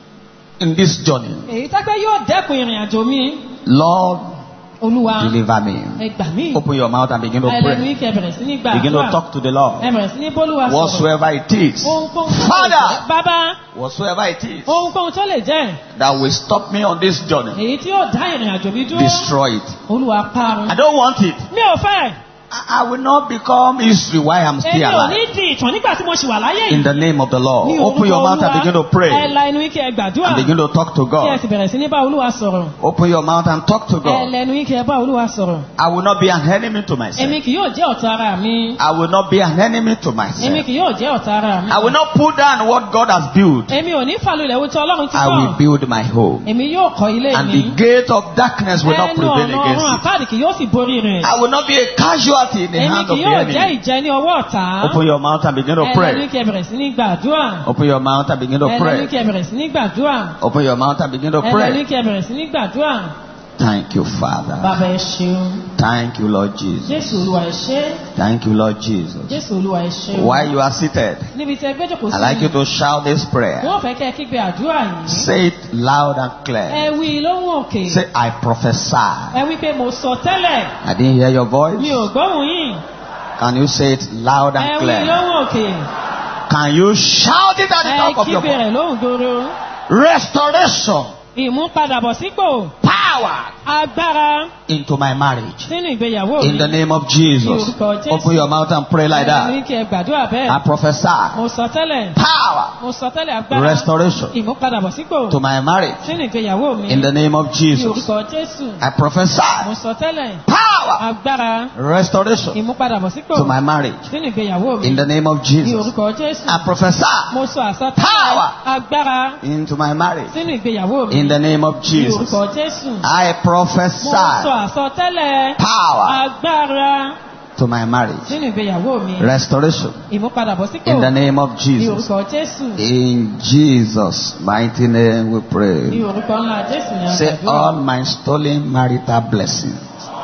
in this journey, èyí tó pé yóò dẹ́kun ìrìn àjò mi, Lord, Olúwa deliver me. ẹ gbà mí. Open your mouth and begin to pray. Ẹlẹ́nu ike bẹ̀rẹ̀ sí ní gbàdúrà. Begin to talk to the Lord. Ẹ bẹ̀rẹ̀ sí ní bólúwa sọ̀rọ̀. Whatsoever it is, ohunkóhun Father, Bàbá, whatsoever it is ohunkóhun tó lè jẹ́ that will stop me on this journey, èyí tí yóò dá ìrìn àjò mi dúró, destroy it. Olúwa parun. I don't want it. Mi ò fẹ́. I will not become history while I'm still Èmi ò ní alive. di ìtàn nígbà tí mo ṣì wà láyé yìí. In the name of the Lord, Ní open your orúkọ mouth and Olúwa, begin to pray ẹ la inú ike ẹ gbàdúrà. and begin to talk to Kí ẹ God. sì bẹ̀rẹ̀ sí ní bá Olúwa sọ̀rọ̀. Open your mouth and talk to Ẹ God. lẹ́nu ike ẹ bá Olúwa sọ̀rọ̀. I will not be an enemy to myself. Èmi kì yóò jẹ́ ọ̀tá ara mi. I will not be an enemy to Èmi myself. kì yóò jẹ́ ọ̀tá ara mi. I will not put down what God has built. Èmi ò ní fàlùlẹ̀ wo tí Ọlọ́run ti I will kọ́. build my home. Èmi yóò kọ́ ilé And mi. the gate of darkness will not Ẹnu prevail ọ̀nà against ọ̀run it. àpáàdì kì yóò sì borí rẹ̀. I will not be a casualty in the Èmi hand kì of the yóò jẹ́ enemy. ìjẹ ní ọwọ́ ọ̀tá. Open your mouth and begin to Ẹ lẹ́nu pray. ike bẹ̀rẹ̀ sí ní gbàdúrà. Open your mouth and begin to Ẹ lẹ́nu pray. ike bẹ̀rẹ̀ sí ní gbàdúrà. Open your mouth and begin to Ẹ lẹ́nu pray. ike bẹ̀rẹ̀ sí ní gbàdúrà. Thank you, Father. Bàbá ẹ ṣeun. Thank you, Lord Jesus. Jésù Olúwa ẹ ṣé. Thank you, Lord Jesus. Jésù Olúwa ẹ ṣeun. While you are seated, Níbi tí ẹ gbé jókòó sí. I'd like you to shout this prayer. Wọ́n fẹ́ kẹ́ ẹ kígbe àdúrà yìí. Say it loud and clear. Ẹ wí lóhùn òkè. Say, I prophesy. Ẹ wí pé mo sọ tẹ́lẹ̀. I didn't hear your voice. Mi ò gbóhùn yín. Can you say it loud Ẹ and wí clear? lóhùn òkè. Can you shout it at the Ẹ top of your kígbe voice? rẹ̀ lóhùn gbòòrò. Restoration, Ìmúpadàbọ̀sípò. power Agbára into my marriage. sínú ìgbéyàwó mi. In the name of Jesus. Ní orúkọ Jésù. Open your mouth and pray like Ẹ that. ní kí ẹ gbàdúrà I bẹ́ẹ̀. prophesy Mo sọ tẹ́lẹ̀. power, Mo sọ tẹ́lẹ̀ agbára. restoration Ìmúpadàbọ̀sípò. to my marriage. Sínú ìgbéyàwó mi. In the name of Ní Jesus. orúkọ Jésù. I prophesy Mo sọ tẹ́lẹ̀. power, Agbára. restoration Ìmúpadàbọ̀sípò. to my marriage. Sínú ìgbéyàwó mi. In the name of Ní Jesus. orúkọ Jésù. I prophesy Mo sọ àsọtẹ́lẹ̀. Power. Agbára. into my marriage. Sínú ìgbéyàwó mi. In the name of Ní Jesus. orúkọ Jésù. I Mo sọ prophesy àsọtẹ́lẹ̀. power Agbára. to my marriage. Sínú ìgbéyàwó mi. Restoration Ìmúpadàbọ̀sípò. in the name of Ní Jesus. orúkọ Jésù. In Jesus' mighty name we Ní pray. orúkọ ńlá Jésù ni a Say gbàdúrà. all my stolen marital blessings,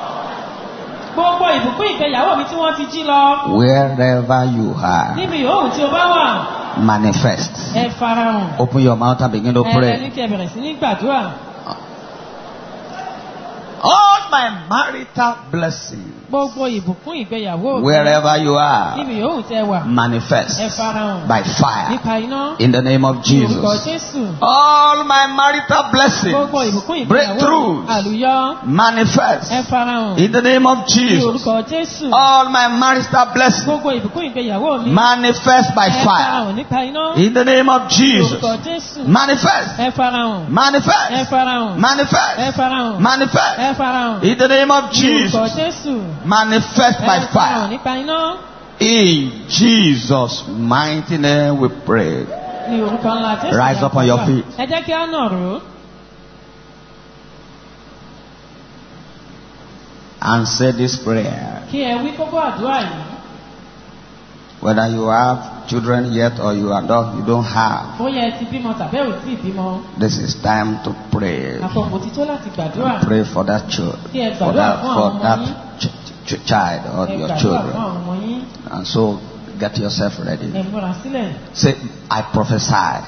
Gbogbo ìbùkún ìgbéyàwó mi tí wọ́n ti jí lọ. wherever you are, Níbi yòówù tí o bá wà. manifest. Ẹ farahàn. Open your mouth and begin to Ẹ lẹ́nu pray. kí ẹ bẹ̀rẹ̀ sí ní gbàdúrà. All my marital blessings, Gbogbo ìbùkún ìgbéyàwó mi. wherever you are, Níbi yòówù tí ẹ wà. manifest Ẹ farahàn. by fire. Nípa iná. In the name of Ní orúkọ Jesus. Jésù. All my marital blessings, Gbogbo ìbùkún ìgbéyàwó mi. breakthroughs, Àlùyọ. manifest. Ẹ farahàn. In the name of Ní Jesus. orúkọ Jésù. All my marital blessings, Gbogbo ìbùkún ìgbéyàwó mi. manifest by Ẹ fire. farahàn nípa iná. In the name of Ní Jesus. orúkọ Jésù. Manifest. Ẹ farahàn. Ẹ Manifest. farahàn. Ẹ Manifest. farahàn. Manifest. Ẹ farahàn. In the name of Ní orúkọ Jesus. Jésù. Manifest by Ẹ farahàn fire. nípa iná. In Jesus' mighty name we pray. Ní orúkọ ńlá Jésù. Rise up on your feet. Ẹ jẹ́ kí á nàró. And say this prayer. Kí ẹ wí kókó àdúrà yìí. Whether you have children yet or you are not, you don't have. This is time to pray. Pray for that child, for that, for that ch- ch- child or your children. And so get yourself ready. Say, I prophesy.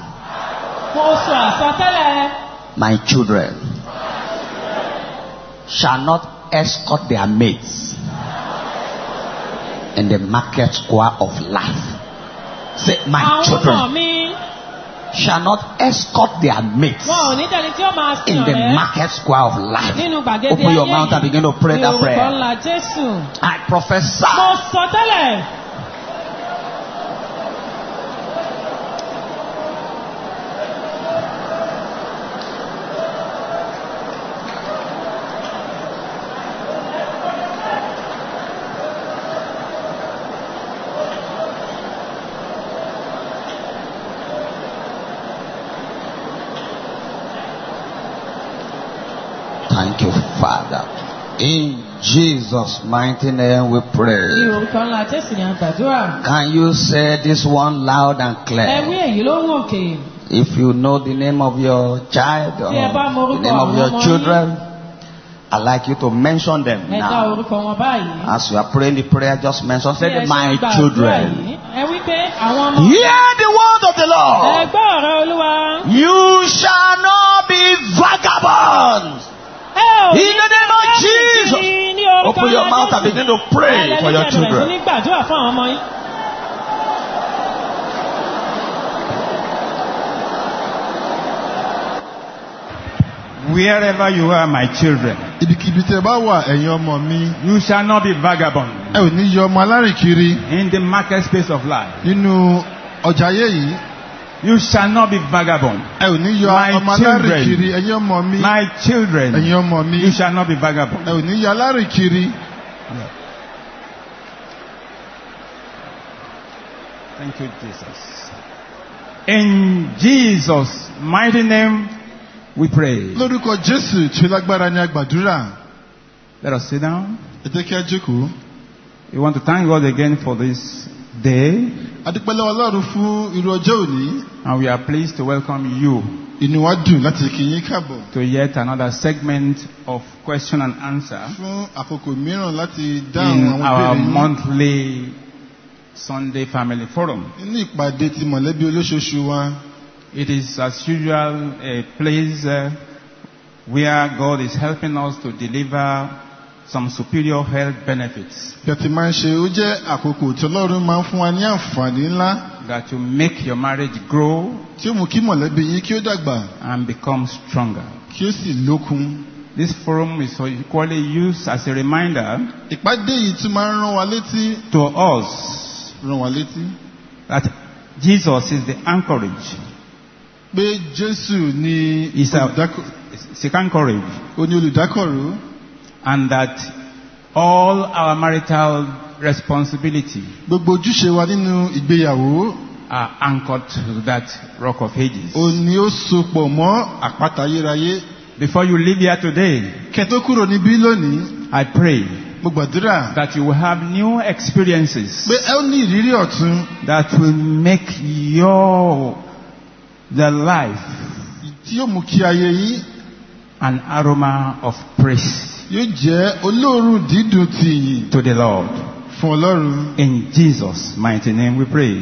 My children shall not escort their mates in the market square of life. Say, my children shall not escort their mates in the market square of life. Open your mouth and begin to pray that prayer. I prophesy. Thank you, Father. In Jesus' mighty name we pray. Can you say this one loud and clear? If you know the name of your child or the name of your children, I'd like you to mention them now. As you are praying the prayer, just mention, say, my children. Hear the word of the Lord. You shall not be vagabonds. In the name of Jesus. Open your mouth and begin to pray for your children. Wherever you are, my children, you shall not be vagabond in the market space of life. You shall not be vagabond. My children, my children, you shall not be vagabond. Thank you, Jesus. In Jesus' mighty name, we pray. Let us sit down. We want to thank God again for this day. And we are pleased to welcome you to yet another segment of question and answer in our monthly Sunday Family Forum. It is, as usual, a place uh, where God is helping us to deliver some superior health benefits that will make your marriage grow and become stronger. This forum is equally used as a reminder to us that Jesus is the anchorage. Is a anchorage. And that all our marital responsibility are anchored to that rock of ages. Before you leave here today, I pray that you will have new experiences that will make your the life an aroma of praise to the Lord. In Jesus' mighty name we pray.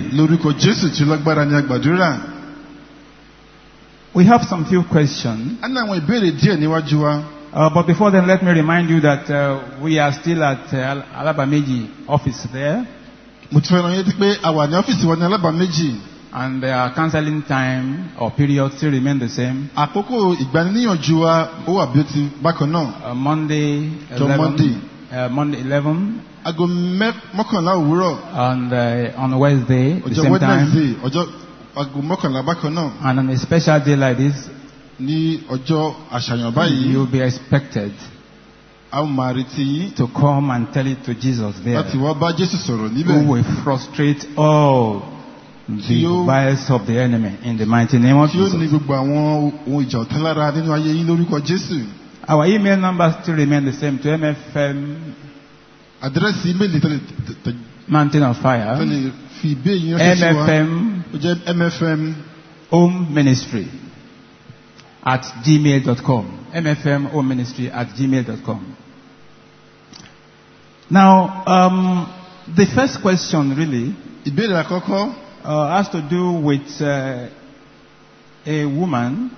We have some few questions. Uh, but before then, let me remind you that uh, we are still at uh, Alabameji office there. And our counseling time or period still remain the same. Uh, Monday, eleven, uh, Monday eleven. And uh, on Wednesday, the same time. And on a special day like this, you'll be expected to come and tell it to Jesus there, who will frustrate all the wiles of the enemy in the mighty name of Jesus. Our email number still remain the same, to M F M Mountain of Fire. M F M. M F M. Home Ministry at gmail dot com. M F M Home Ministry at gmail dot com. Now, um, the first question really uh, has to do with uh, a woman.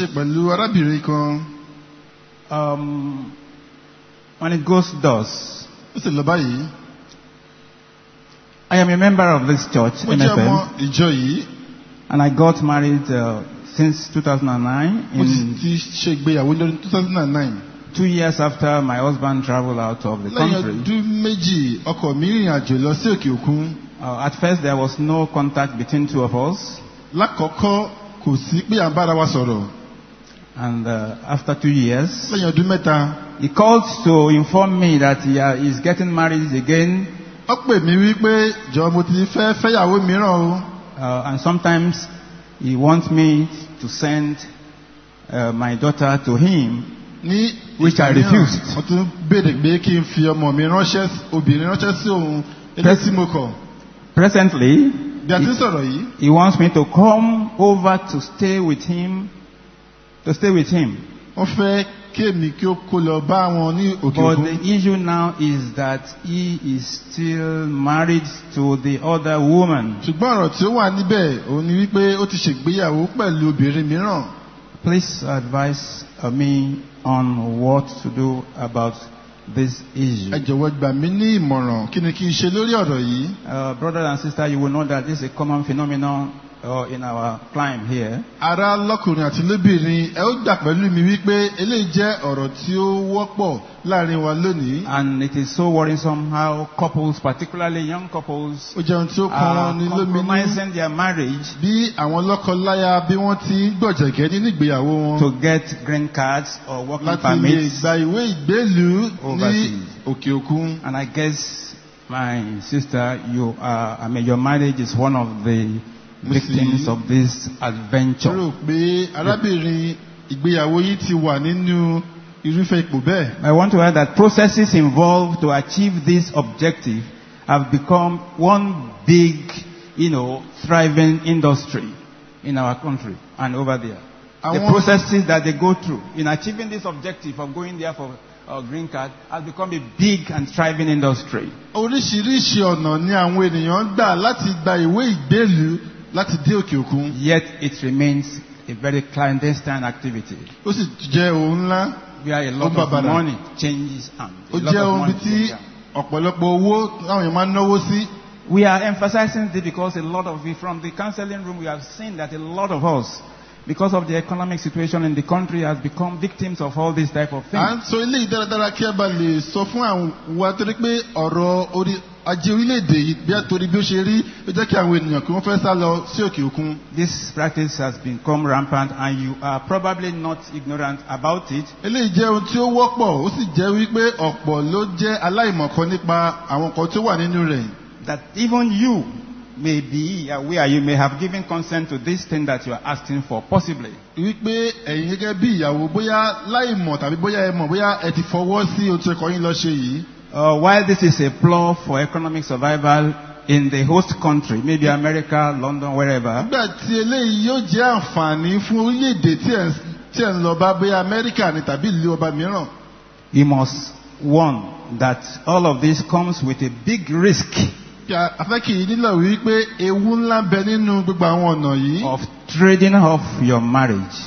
Um, when it goes thus, I am a member of this church, M F M, and I got married uh, since two thousand nine. In two thousand nine. Two years after my husband traveled out of the country. Uh, at first, there was no contact between two of us. And uh, after two years, he called to inform me that he uh, is getting married again. Uh, and sometimes he wants me to send uh, my daughter to him, which I refused. Presently, he, he wants me to come over to stay with him, to stay with him. But the issue now is that he is still married to the other woman. Please advise me on what to do about this issue. Uh, brothers and sisters, you will know that this is a common phenomenon uh, in our climb here. And it is so worrisome how couples, particularly young couples, are compromising their marriage to get green cards or working permits overseas. And I guess, my sister, you are, I mean, your marriage is one of the victims of this adventure. I want to add that processes involved to achieve this objective have become one big, you know, thriving industry in our country and over there. The processes that they go through in achieving this objective of going there for a green card has become a big and thriving industry. Yet it remains a very clandestine activity. Where a lot of money changes hands. We are emphasizing this because a lot of we, from the counseling room, we have seen that a lot of us, because of the economic situation in the country, has become victims of all these type of things. And so, this practice has become rampant, and you are probably not ignorant about it. That even you may be aware, you may have given consent to this thing that you are asking for, possibly. Uh, while this is a ploy for economic survival in the host country, maybe America, London, wherever, you must warn that all of this comes with a big risk of trading off your marriage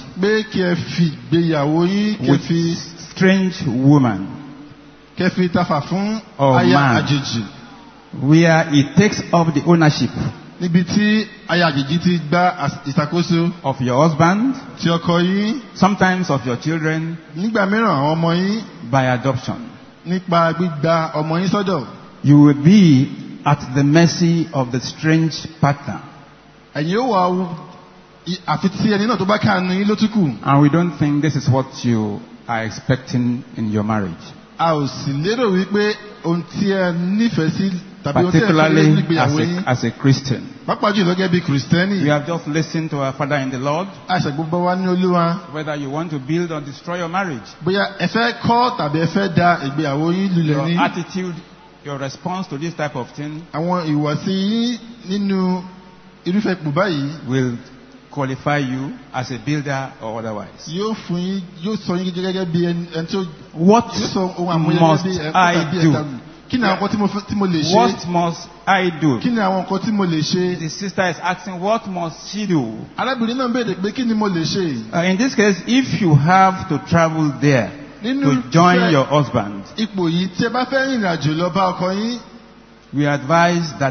with strange woman or man, where it takes up the ownership of your husband, sometimes of your children, by adoption. You will be at the mercy of the strange partner. And we don't think this is what you are expecting in your marriage. Particularly as a, as a Christian. You have just listened to our Father in the Lord. Whether you want to build or destroy your marriage, your attitude your response to this type of thing àwọn ìwàsí yín nínú irúfẹ́ ipò báyìí will qualify you as a builder or otherwise. yóò fún yín yóò sọ yín gẹ́gẹ́ bí ẹni tó What yóò sọ ohun àmúyẹ must bí ẹ̀kọ́ I tàbí do? ẹ̀ta kí ni àwọn nǹkan tí mo fẹ́- tí mo lè ṣe What must I do? kí ni àwọn nǹkan tí mo lè ṣe The sister is asking, what must she do? arábìnrin náà béèrè pé kí ni mo lè ṣe Uh, in this case, if you have to travel there nínú to join iṣẹ́ your husband, ipò yìí tí ẹ bá fẹ́ rìnrìn àjò lọ bá ọkọ yín we advise that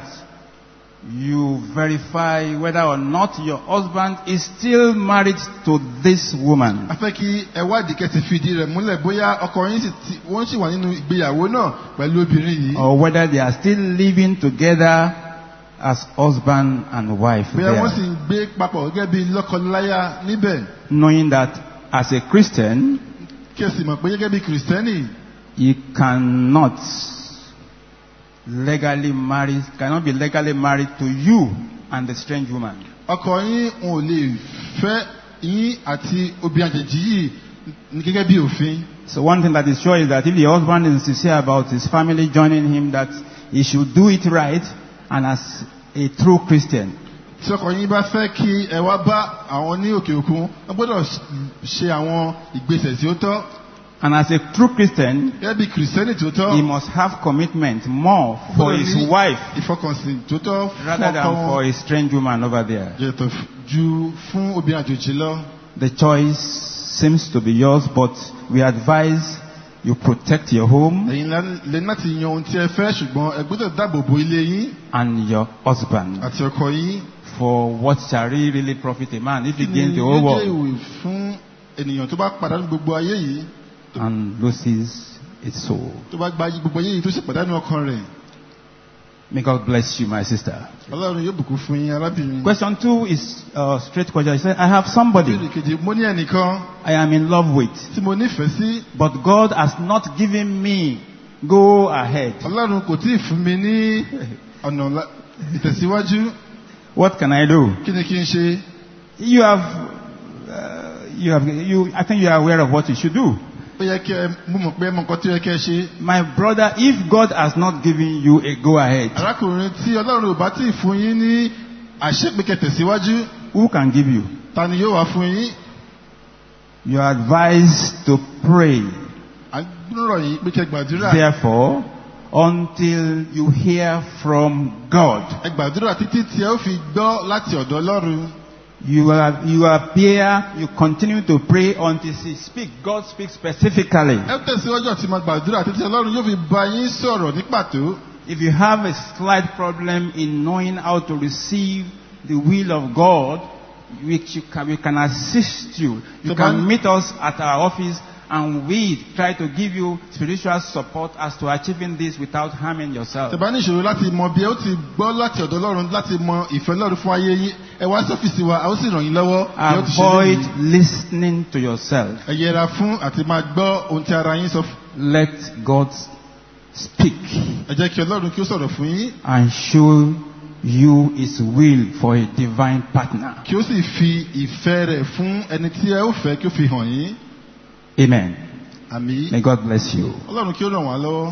you verify whether or not your husband is still married to this woman. a fẹ́ kí ẹ wádìí kẹ́sì fìdí rẹ̀ múlẹ̀ bóyá ọkọ yín sì ti wọ́n sì wà nínú ìgbéyàwó náà pẹ̀lú obìnrin yìí Or whether they are still living together as husband and wife bóyá wọ́n sì there. ń gbé papọ̀ gẹ́gẹ́ bí lọ́kọláya níbẹ̀ Knowing that as a Christian, kí ẹ sì mọ̀ pé gẹ́gẹ́ bí kìrìsìtẹ́nì you cannot legally marry, cannot be legally married to you and the strange woman. ọkọ yín ò lè fẹ́ yín àti obìnrin àjèjì yìí ní gẹ́gẹ́ bí òfin. So one thing that is sure is that if the husband is sincere about his family joining him, that he should do it right and as a true Christian. tí ọkọ yín bá fẹ́ kí ẹ wá bá àwọn ní òkè òkun wọ́n gbọ́dọ̀ ṣe àwọn ìgbésẹ̀ tí ó tọ́ And as a true Christian, gẹ́gẹ́ bí kìrìsìtẹ́nì tó tọ́ he must have commitment more for gbọ́dọ̀ his ní wife ìfọkànsìn tó tọ́ fún rather ọkọ than for wọn a strange woman over there. yàtọ̀ ju fún obìnrin àjòjì lọ. The choice seems to be yours, but we advise you protect your home ẹ̀yin lẹ́ni láti yan ohun tí ẹ fẹ́ ṣùgbọ́n ẹ gbọ́dọ̀ dáàbò bo ilé yín and your husband. àti ọkọ yín. For what shall he really profit a man if he kí ni gains the yóò whole jẹ́ world ìwé fún ènìyàn tó bá pàdánù gbogbo ayé yìí and loses its soul? tó bá gba gbogbo ayé yìí tó sì pàdánù ọkàn rẹ̀. May God bless you, my sister. Ọlọ́run yóò bùkún fún yín arábìnrin. Question two is uh, straight question. He said, I have somebody Ìbéèrè kejì mo ní ẹnìkan I am in love with, tí mo nífẹ̀ẹ́ sí. but God has not given me go ahead. Ọlọ́run kò tí ì fún mi ní ọ̀nà la- ìtẹ̀síwájú. What can I do? Kí ni kí n ṣe? You have, uh, you have, you. I think you are aware of what you should do. Ó yẹ kí ẹ mú mọ̀ pé ẹ mọ nǹkan tí ó yẹ kí ẹ ṣe. My brother, if God has not given you a go ahead, Arákùnrin tí Ọlọ́run ò bá tí ì fún yín ní àṣẹ pé kẹ́ tẹ̀síwájú, who can give you? ta ni yóò wá fún yín? You are advised to pray. À ń gbọ́dọ̀ yìí pé kẹ́ gbàdúrà. Therefore, until you hear from God, Ẹ gbàdúrà títí tí ẹ ó fi gbọ́ láti ọ̀dọ̀ Ọlọ́run. you are you appear, you continue to pray until He speaks. God speaks specifically. Ẹ tẹ̀síwájú àti máa gbàdúrà títí Ọlọ́run yóò fi bá yín sọ̀rọ̀ ní pàtó. If you have a slight problem in knowing how to receive the will of God, we can, we can assist you. You So can man- meet us at our office and we try to give you spiritual support as to achieving this without harming yourself. Tẹ́ bá ní ìṣòro láti mọ bí ẹ ó ti gbọ́ láti ọ̀dọ̀ Ọlọ́run láti mọ ìfẹ́ Ọlọ́run fún ayé yín. Ẹ wá sọ́fíìsì wa, a ó sì ràn yín lọ́wọ́. bí ó ti ṣe Avoid léyìí. listening to yourself. Ẹ yẹra fún àti máa gbọ́ ohun tí ara yín sọ. fún- Let God speak Ẹ jẹ́ kí Ọlọ́run kí ó sọ̀rọ̀ fún yín. and show you His will for a divine partner. Kí ó sì fi ìfẹ́ rẹ̀ fún ẹni tí ẹ ó fẹ́ kí ó fi hàn yín. Amen. Àmín. May God bless you. Ọlọ́run kí ó ràn wá lọ́wọ́.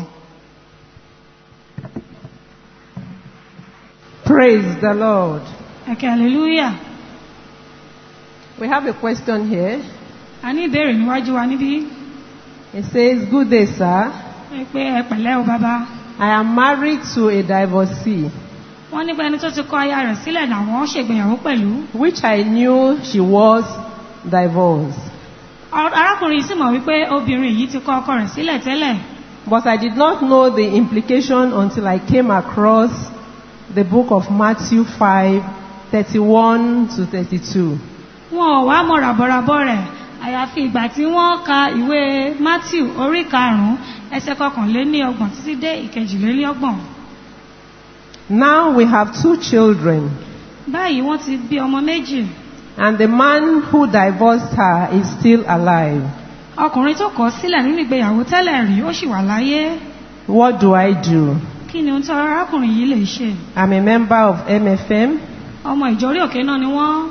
Praise the Lord. Ẹ̀kẹ́ hallelujah. We have a question here. A ní ìbéèrè níwájú wa níbí. It says, Good day, sir. Ẹ pé ẹ pẹ̀lẹ́ o bàbá. I am married to a divorcee, Wọ́n nípa ẹni tó ti kọ aya rẹ̀ sílẹ̀ làwọn ṣègbéyàwó pẹ̀lú. which I knew she was divorced. Ọ- Arákùnrin yìí sì mọ̀ wípé obìnrin yìí ti kọ ọkọ rẹ̀ sílẹ̀ tẹ́lẹ̀. But I did not know the implication until I came across the book of Matthew five, thirty-one to thirty-two. Wọn ò wá mọ ràbọ̀ràbọ̀ rẹ̀ àyàfi ìgbà tí wọ́n ka ìwé Matthew orí karùn-ún ẹsẹ̀ kọkànléní ọgbọ̀n títí dé ìkejìléní ọgbọ̀n. Now we have two children, Báyìí wọ́n ti bí ọmọ méjì. and the man who divorced her is still alive. Ọkùnrin tó kọ̀ ọ́ sílẹ̀ nínú ìgbéyàwó tẹ́lẹ̀ rí ó sì wà láyé. What do I do? Kí ni ohun tí arákùnrin yìí lè ṣe? I'm a member of M F M. Ọmọ ìjọ orí òkè náà ni wọ́n.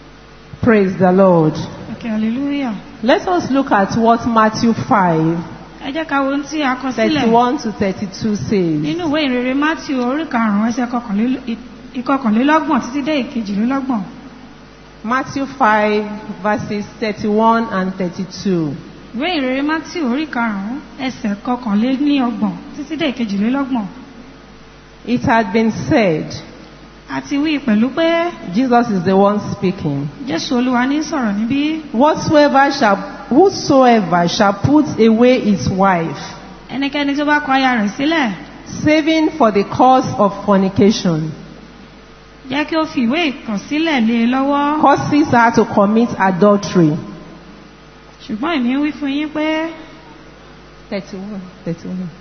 Praise the Lord. Okay, hallelujah. Let us look at what Matthew five, ẹ jẹ́ ká wo ohun tí a kọ sílẹ̀. thirty-one to thirty-two says. Nínú ìwé ìrere Matthew orí karùn-ún ẹsẹ̀ ìkọkànlélọ́gbọ̀n títí dé ìkejìlélọ́gbọ̀n. Matthew five verses thirty-one and thirty-two. Ìwé ìrere Matthew orí karùn-ún ẹsẹ̀ kọkànlélọ́gbọ̀n títí dé ìkejìlélọ́gbọ̀n. It had been said. Àti wí pẹ̀lú pé. Jesus is the one speaking. Jésù Olúwa ní sọ̀rọ̀ níbí. Whatsoever shall, whosoever shall put away his wife. Ẹnikẹ́ni tó bá kọ aya rẹ̀ sílẹ̀. Saving for the cause of fornication. Jẹ́ kí ó fi ìwé ìkọ̀sílẹ̀ lé e lọ́wọ́. Causes her to commit adultery. Ṣùgbọ́n èmi wí fún yín pé. thirty-one, thirty-one.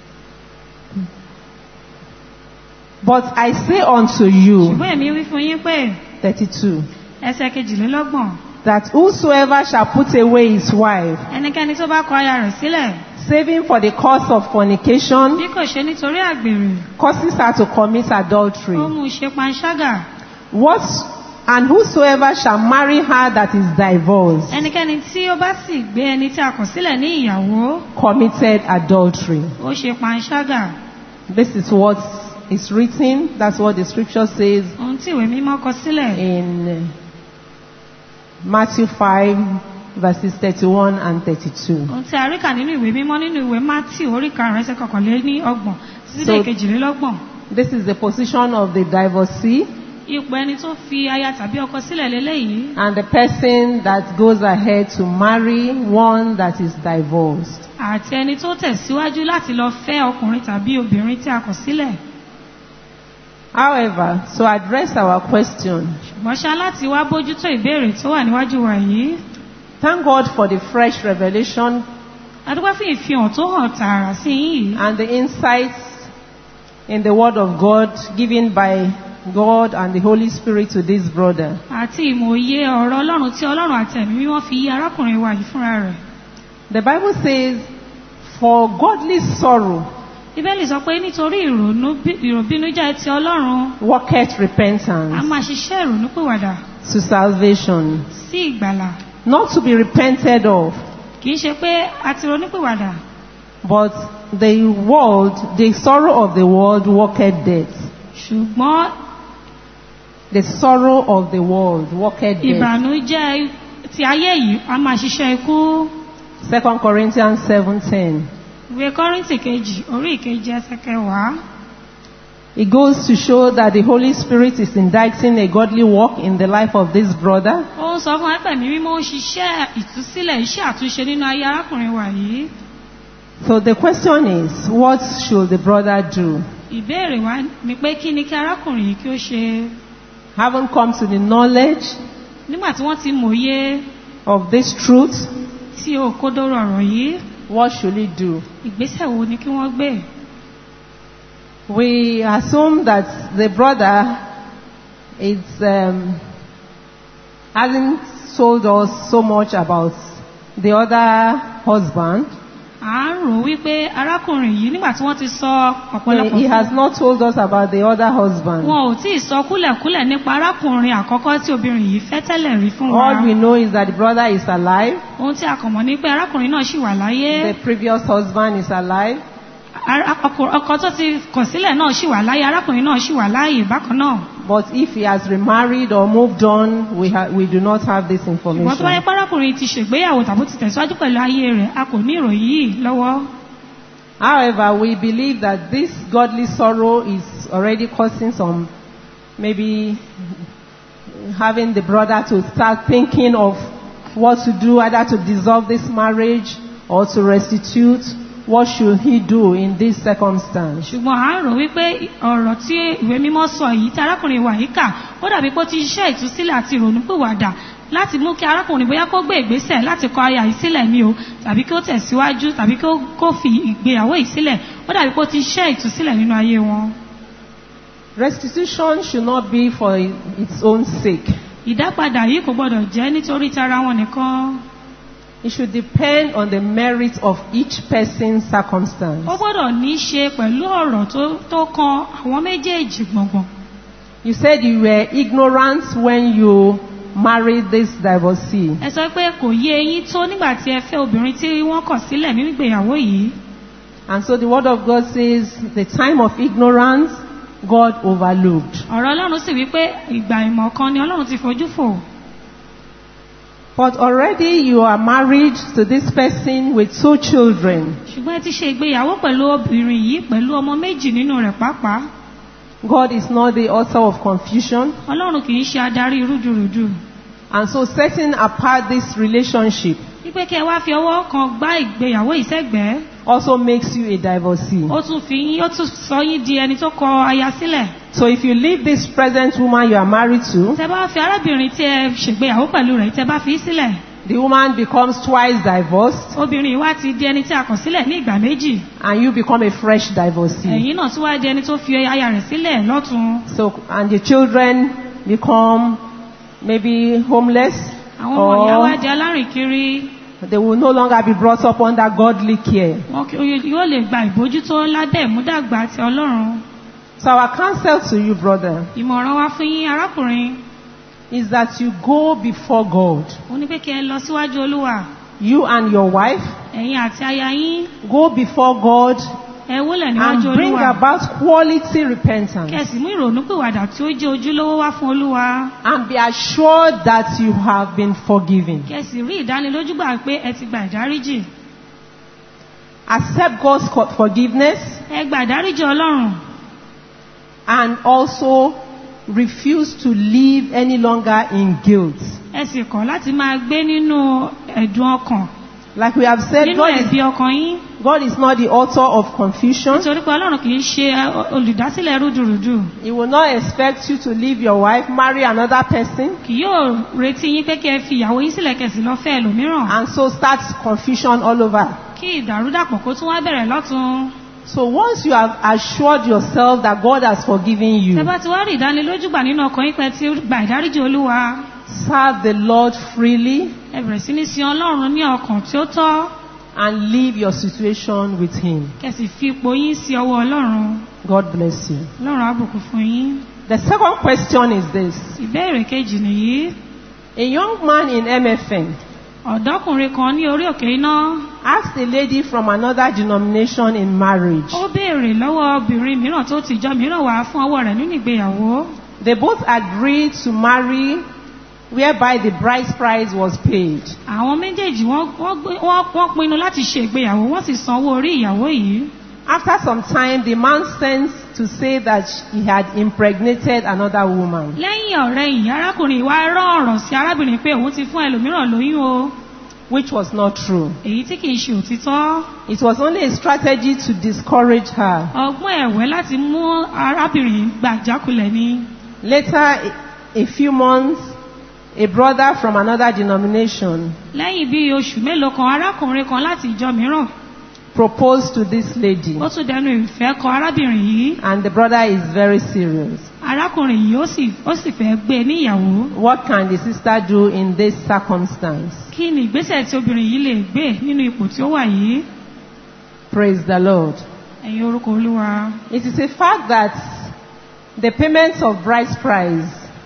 But I say unto you. Ṣùgbọ́n èmi wí fún yín pé. thirty-two. Ẹsẹ̀ kejìlélọ́gbọ̀n. That whosoever shall put away his wife. Ẹnikẹ́ni tó bá kọ aya rẹ̀ sílẹ̀. Saving for the cause of fornication. Bí kò ṣe nítorí àgbèrè. Causes her to commit adultery. Ó mú ṣe panṣágà. What and whosoever shall marry her that is divorced. Ẹnikẹ́ni tí ó bá sì gbé ẹni tí a kọ̀ sílẹ̀ ní ìyàwó. Committed adultery. Ó ṣe panṣágà. This is what is written. That's what the scripture says. Ohun tí ìwé mímọ́ kọ sílẹ̀. In Matthew five verses thirty-one and thirty-two. Ohun tí a rí kà nínú ìwé mímọ́ nínú ìwé Matthew orí karùn-ún ẹsẹ̀ kọkànlélọ́gbọ̀n títí dé ìkejìlélọ́gbọ̀n. This is the position of the divorcee. Ipò ẹni tó fi aya tàbí ọkọ sílẹ̀ lélẹ́yìí. And the person that goes ahead to marry one that is divorced. Àti ẹni tó tẹ̀síwájú láti lọ fẹ́ ọkùnrin tàbí obìnrin tí a kọ̀ sílẹ̀. However, to address our question. Ṣùgbọ́n ṣá láti wá bójútó ìbéèrè tó wà níwájú wa yìí. Thank God for the fresh revelation. A dúpẹ́ fún ìfihàn tó hàn tààrà sí yín yìí. And the insights in the word of God given by God and the Holy Spirit to this brother. Àti ìmọ̀ye ọ̀rọ̀ Ọlọ́run tí Ọlọ́run àti Ẹ̀mí Mímọ́ fi yí arákùnrin wa yìí fúnra rẹ̀. The Bible says, for godly sorrow. Bíbélì sọ pé nítorí ìrònú ìròbínújẹ́ ti Ọlọ́run. Worketh repentance. A máa ṣiṣẹ́ ìrònúpìwàdà. To salvation. Sí ìgbàlà. Not to be repented of. Kì í ṣe pé a ti ronúpìwàdà. But the world, the sorrow of the world worketh death. Ṣùgbọ́n the sorrow of the world worketh death. Ìbànújẹ́ ti ayé yìí a máa ṣiṣẹ́ ikú. Second Corinthians seven ten. Ìwé Kọ́ríńtì kejì orí ìkejì ẹsẹ̀ kẹwàá. It goes to show that the Holy Spirit is indicting a godly work in the life of this brother. Ó ń sọ fún Ẹ̀mí Mímọ́ ó ṣiṣẹ́ ìtúsílẹ̀ iṣẹ́ àtúnṣe nínú ayé arákùnrin wa yìí. So the question is, what should the brother do? Ìbéèrè wa ni pé kí ni kí arákùnrin yìí kí ó ṣe? Haven't come to the knowledge. Nígbà tí wọ́n ti mòye. Of this truth. Tí ó kódóró ọ̀rọ̀ yìí. What should he do? Ìgbésẹ̀ wo ni kí wọ́n gbé? We assume that the brother is um, hasn't told us so much about the other husband. À ń rò wípé arákùnrin yìí nígbà tí wọ́n ti sọ ọ̀pọ̀lọpọ̀. He has not told us about the other husband. Wọn ò tí ì sọ kúlẹ̀kúlẹ̀ nípa arákùnrin àkọ́kọ́ tí obìnrin yìí fẹ́ tẹ́lẹ̀ rí fún wa. All we know is that the brother is alive. Ohun tí a kàn mọ̀ ni pé arákùnrin náà ṣì wà láyé. The previous husband is alive. Ọkọ tó ti kọ̀ sílẹ̀ náà ṣì wà láyé, arákùnrin náà ṣì wà láyé bákan náà. But if he has remarried or moved on, we, ha- we do not have this information. Ìwọ́n tó wáyé párákùnrin ti ṣègbéyàwó tàbí ti tẹ̀síwájú pẹ̀lú ayé rẹ̀, a kò ní ìròyìn yìí lọ́wọ́. However, we believe that this godly sorrow is already causing some, maybe having the brother to start thinking of what to do, either to dissolve this marriage or to restitute. What should he do in this circumstance? Ṣùgbọ́n à ń rò wípé ọ̀rọ̀ tí ìwé mímọ́ sọ yìí tí arákùnrin wà yìí kà, ó dàbí pé ó ti ṣiṣẹ́ ìtúsílẹ̀ àti ìrònúpìwàdà láti mú kí arákùnrin bóyá kó gbé ìgbésẹ̀ láti kọ aya yìí sílẹ̀ ni o, tàbí kí ó tẹ̀síwájú, tàbí kó fi ìgbéyàwó yìí sílẹ̀. Ó dàbí pé ó ti ṣiṣẹ́ ìtúsílẹ̀ nínú ayé wọn. Restitution should not be for its own sake. Ìdápadà yìí kò gbọdọ̀ jẹ́ nítorí tara wọn nìkan. It should depend on the merit of each person's circumstance. Ó gbọ́dọ̀ ní ṣe pẹ̀lú ọ̀rọ̀ tó tó kan àwọn méjèèjì gbọ̀ngbọ̀n. You said you were ignorant when you married this divorcee. Ẹ sọ pé kò yé yín tó nígbà tí ẹ fẹ́ obìnrin tí wọ́n kọ̀ sílẹ̀ nínú ìgbéyàwó yìí. And so the word of God says, the time of ignorance, God overlooked. Ọ̀rọ̀ Ọlọ́run sì wí pé ìgbà ìmọ̀ kan ni Ọlọ́run ti fojú fò. But already you are married to this person with two children. Ṣùgbọ́n ẹ ti ṣe ìgbéyàwó pẹ̀lú obìnrin yìí pẹ̀lú ọmọ méjì nínú rẹ̀ pàápàá. God is not the author of confusion. Ọlọ́run kì í ṣe adarí rúdurùdu. And so setting apart this relationship wípé kí ẹ wá fi ọwọ́ kan gbá ìgbéyàwó ìṣẹ́gbẹ̀ẹ́. also makes you a divorcee. Ó tún fi yín, ó tún sọ yín di ẹni tó kọ aya sílẹ̀. So if you leave this present woman you are married to, Tẹ́ bá fi arábìnrin tí ẹ ṣègbéyàwó pẹ̀lú rẹ̀ tẹ́ bá fi sílẹ̀. the woman becomes twice divorced Obìnrin yìí wá ti di ẹni tí a kọ̀ sílẹ̀ ní ìgbà méjì. and you become a fresh divorcee. Ẹ̀yin náà tún wá di ẹni tó fi aya rẹ̀ sílẹ̀ lọ́tun. So, and the children become maybe homeless, Àwọn ọmọ ìyá wá or di alárìnkiri. they will no longer be brought up under godly care. Wọn kì yóò lè gba ìbójútó lábẹ́ ìmúdàgbà ti Ọlọ́run. So our counsel to you, brother, Ìmọ̀ràn wa fún yín arákùnrin. is that you go before God. Ó ní pé kí ẹ lọ síwájú Olúwa. You and your wife Ẹ̀yin àti aya yín. go before God Ẹ wólẹ̀ and níwájú bring Olúwa. about quality repentance. Kẹ̀sì mú ìrònúpìwàdà tí ó jẹ́ ojúlówó wá fún Olúwa. And be assured that you have been forgiven. Kẹ̀sì rí ìdánilójú gbà pé ẹ ti gba ìdáríjì. Accept God's co- forgiveness Ẹ gba ìdáríjì Ọlọ́run. and also refuse to live any longer in guilt. Ẹ sì kọ̀ láti máa gbé nínú ẹ̀dùn ọkàn. Like we have said, Nínú God is, ẹ̀bi ọkàn yín. God is not the author of confusion. Nítorí pé Ọlọ́run kì í ṣe olùdásílẹ̀ rúdurùdu. He will not expect you to leave your wife, marry another person, Kì yóò retí yín pé kí ẹ fi ìyàwó yín sílẹ̀ kẹ̀sì lọ fẹ́ ẹlòmíràn. and so start confusion all over. Kí ìdàrúdàpọ̀ kó tún wá bẹ̀rẹ̀ lọ́tun. So once you have assured yourself that God has forgiven Tẹ́ you, bá ti wá rí ìdánilójú gbà nínú ọkàn yín pé ti gba ìdáríjì Olúwa. serve the Lord freely Ẹ bẹ̀rẹ̀ sí ní sin Ọlọ́run ní ọkàn tí ó tọ́. and leave your situation with Him. Kẹ̀sì fi ipò yín sí ọwọ́ Ọlọ́run. God bless you. Ọlọ́run á bùkún fún yín. The second question is this. Ìbéèrè kejì nìyí. A young man in M F N Ọ̀dọ́kùnrin kan ní orí òkè iná. asked a lady from another denomination in marriage. Ó béèrè lọ́wọ́ obìnrin mìíràn tó ti jọ mìíràn wá fún ọwọ́ rẹ̀ nínú ìgbéyàwó. They both agreed to marry whereby the bride's price was paid. Àwọn méjèèjì wọ́n wọ́n gbé- wọ́n wọ́n pinnu láti ṣe ìgbéyàwó wọ́n sì sanwó orí ìyàwó yìí. After some time, the man sent to say that he had impregnated another woman. Lẹ́yìn ọ̀rẹ́ yìí arákùnrin wa rán ọ̀rọ̀ sí arábìnrin pé òun ti fún ẹlòmíràn lóyún o. Which was not true. Èyí tí kìí ṣe òtítọ́. It was only a strategy to discourage her. Ọgbọ́n ẹ̀wẹ́ láti mú arábìnrin gbà jákulẹ̀ ni. Later, a, a few months, a brother from another denomination Lẹ́yìn bí oṣù mélòó kan arákùnrin kan láti ìjọ mìíràn. proposed to this lady. Ó tún dẹnu ìfẹ́ kọ arábìnrin yìí. And the brother is very serious. Arákùnrin yìí ó sì ó sì fẹ́ gbé níyàwó. What can the sister do in this circumstance? Kí ni ìgbésẹ̀ tí obìnrin yìí lè gbé nínú ipò tí ó wà yìí? Praise the Lord. Ẹ̀yin orúkọ Olúwa. It is a fact that the payment of bride's price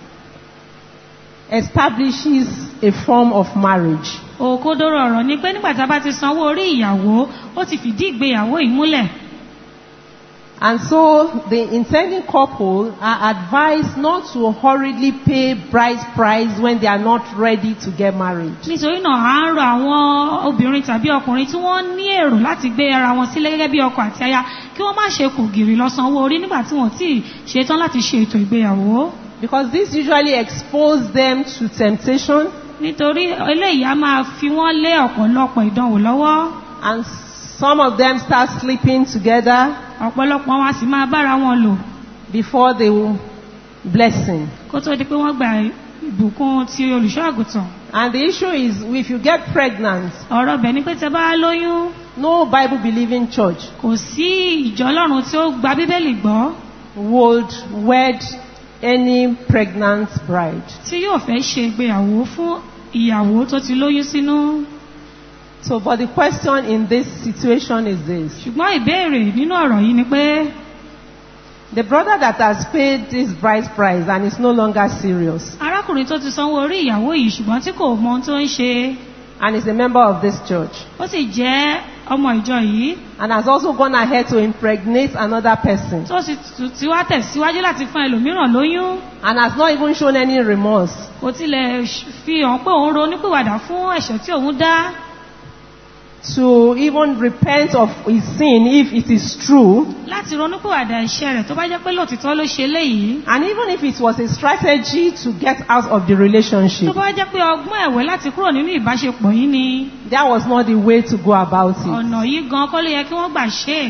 establishes a form of marriage. Òkodoro ọ̀rọ̀ ni pé nígbà tá a bá ti sanwó orí ìyàwó, ó ti fìdí ìgbéyàwó yìí múlẹ̀. And so the intending couple are advised not to hurriedly pay bride's price when they are not ready to get married. Nítorí náà à ń rọ àwọn obìnrin tàbí ọkùnrin tí wọ́n ní èrò láti gbé ara wọn sílẹ̀ gẹ́gẹ́ bí ọkọ àti aya kí wọ́n má ṣe kò gìrì lọ sanwó orí nígbà tí wọ́n ti ṣetán láti ṣe ètò ìgbéyàwó. Because this usually exposes them to temptation, Nítorí eléyìí á máa fi wọ́n lé ọ̀pọ̀lọpọ̀ ìdánwò lọ́wọ́. and some of them start sleeping together Ọ̀pọ̀lọpọ̀ wọn a sì máa bára wọn lò before the blessing. kó tó di pé wọ́n gba ìbùkún ti olùṣọ́ àgùntàn. And the issue is, if you get pregnant, Ọ̀rọ̀ bẹ̀ ni pé tẹ bá lóyún, no Bible-believing church kò sí ìjọ Ọlọ́run tí ó gba Bíbélì gbọ́ would wed any pregnant bride. tí yóò fẹ́ ṣe ìgbéyàwó fún ìyàwó tó ti lóyún sínú. So, but the question in this situation is this. Ṣùgbọ́n ìbéèrè nínú ọ̀rọ̀ yìí ni pé The brother that has paid this bride's price and is no longer serious arákùnrin tó ti sanwó orí ìyàwó yìí ṣùgbọ́n tí kò mọ ohun tó ń ṣe, and is a member of this church, ó sì jẹ́ ọmọ ìjọ yìí. And has also gone ahead to impregnate another person. Tó sì ti wá tẹ̀síwájú láti fún ẹlòmíràn lóyún. And has not even shown any remorse. Kò tilẹ̀ fi hàn pé òun ronúpìwàdà fún ẹ̀ṣẹ̀ tí òun dá. To even repent of his sin if it is true. Láti ronúpìwàdà ẹ̀ṣẹ̀ rẹ̀ tó bá jẹ́ pé lóòtítọ́ ló ṣe léyìí. And even if it was a strategy to get out of the relationship. Tó bá jẹ́ pé ọgbọ́n ẹ̀wẹ́ láti kúrò nínú ìbáṣepọ̀ yìí ni. That was not the way to go about it. Ọ̀nà yìí gan kọ́ ló yẹ kí wọ́n gbà ṣe.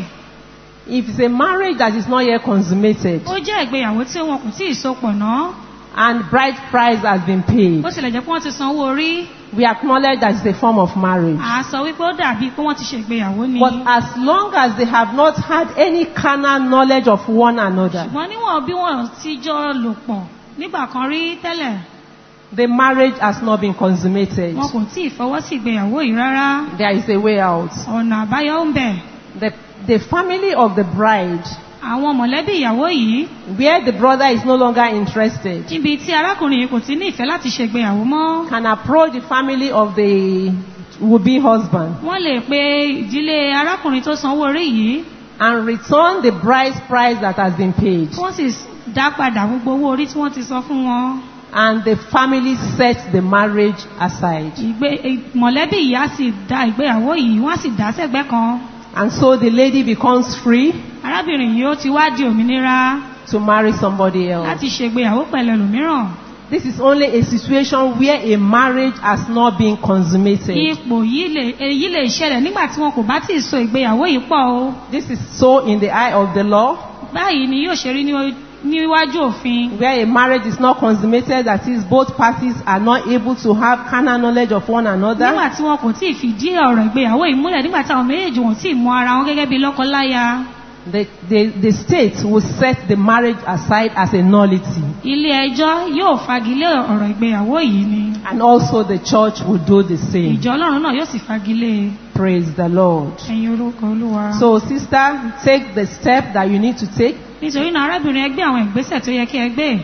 If it's a marriage that is not yet consummated. Ó jẹ́ ìgbéyàwó tí wọn kò tíì sopọ̀ náà. And bride price has been paid. Bó tilẹ̀ jẹ́ pé wọ́n ti san owó orí. We acknowledge that it's a form of marriage. À sọ wípé ó dàbí pé wọ́n ti ṣe ìgbéyàwó ni. But as long as they have not had any carnal knowledge of one another. Ṣùgbọ́n níwọ̀n bí wọ́n ti jọ lò pọ̀ nígbà kan rí tẹ́lẹ̀. The marriage has not been consummated. Wọn kò tíì fọwọ́ sí ìgbéyàwó yìí rárá. There is a way out. Ọ̀nà àbáyọ ń bẹ. The, the family of the bride. Àwọn mọ̀lẹ́bí ìyàwó yìí. Where the brother is no longer interested. Níbi tí arákùnrin yìí kò ti ní ìfẹ́ láti ṣe ìgbéyàwó mọ́. Can approach the family of the would-be husband. Wọ́n lè pe ìdílé arákùnrin tó sanwó orí yìí. And return the bride's price that has been paid. Wọ́n sì dá padà gbogbo owó orí tí wọ́n ti san fún wọn. And the family set the marriage aside. Ìgbé mọ̀lẹ́bí yìí á sì dá ìgbéyàwó yìí, wọ́n á sì dá sẹ́gbẹ́ kan. And so the lady becomes free. Arábìnrin yìí ó ti wá di òmìnira. To marry somebody else. Láti ṣègbéyàwó pẹ̀lú ẹlòmíràn. This is only a situation where a marriage has not been consummated. Ipò yìí lè èyí lè ṣẹlẹ̀ nígbà tí wọn kò bá tíì so ìgbéyàwó yìí pọ̀ o. This is so in the eye of the law. Báyìí ni yóò ṣe rí níwájú òfin. Where a marriage is not consummated, that is, both parties are not able to have carnal knowledge of one another. Nígbà tí wọn kò tíì fìdí ọ̀rọ̀ ìgbéyàwó yìí múlẹ̀, nígbà tí àwọn méjèèjì wọn tíì mọ ara wọn gẹ́gẹ́ bí lọ́kọ-láya. The, the, the state will set the marriage aside as a nullity. Ilé ẹjọ́ yóò fagilé ọ̀rọ̀ ìgbéyàwó yìí ni. And also the church will do the same. Ìjọ Ọlọ́run náà yóò sì fagilé. Praise the Lord. Ẹ̀yin orúkọ Olúwa. So sister, take the step that you need to take. Nítorí náà arábìnrin ẹ gbé àwọn ìgbésẹ̀ tó yẹ kí ẹ gbé.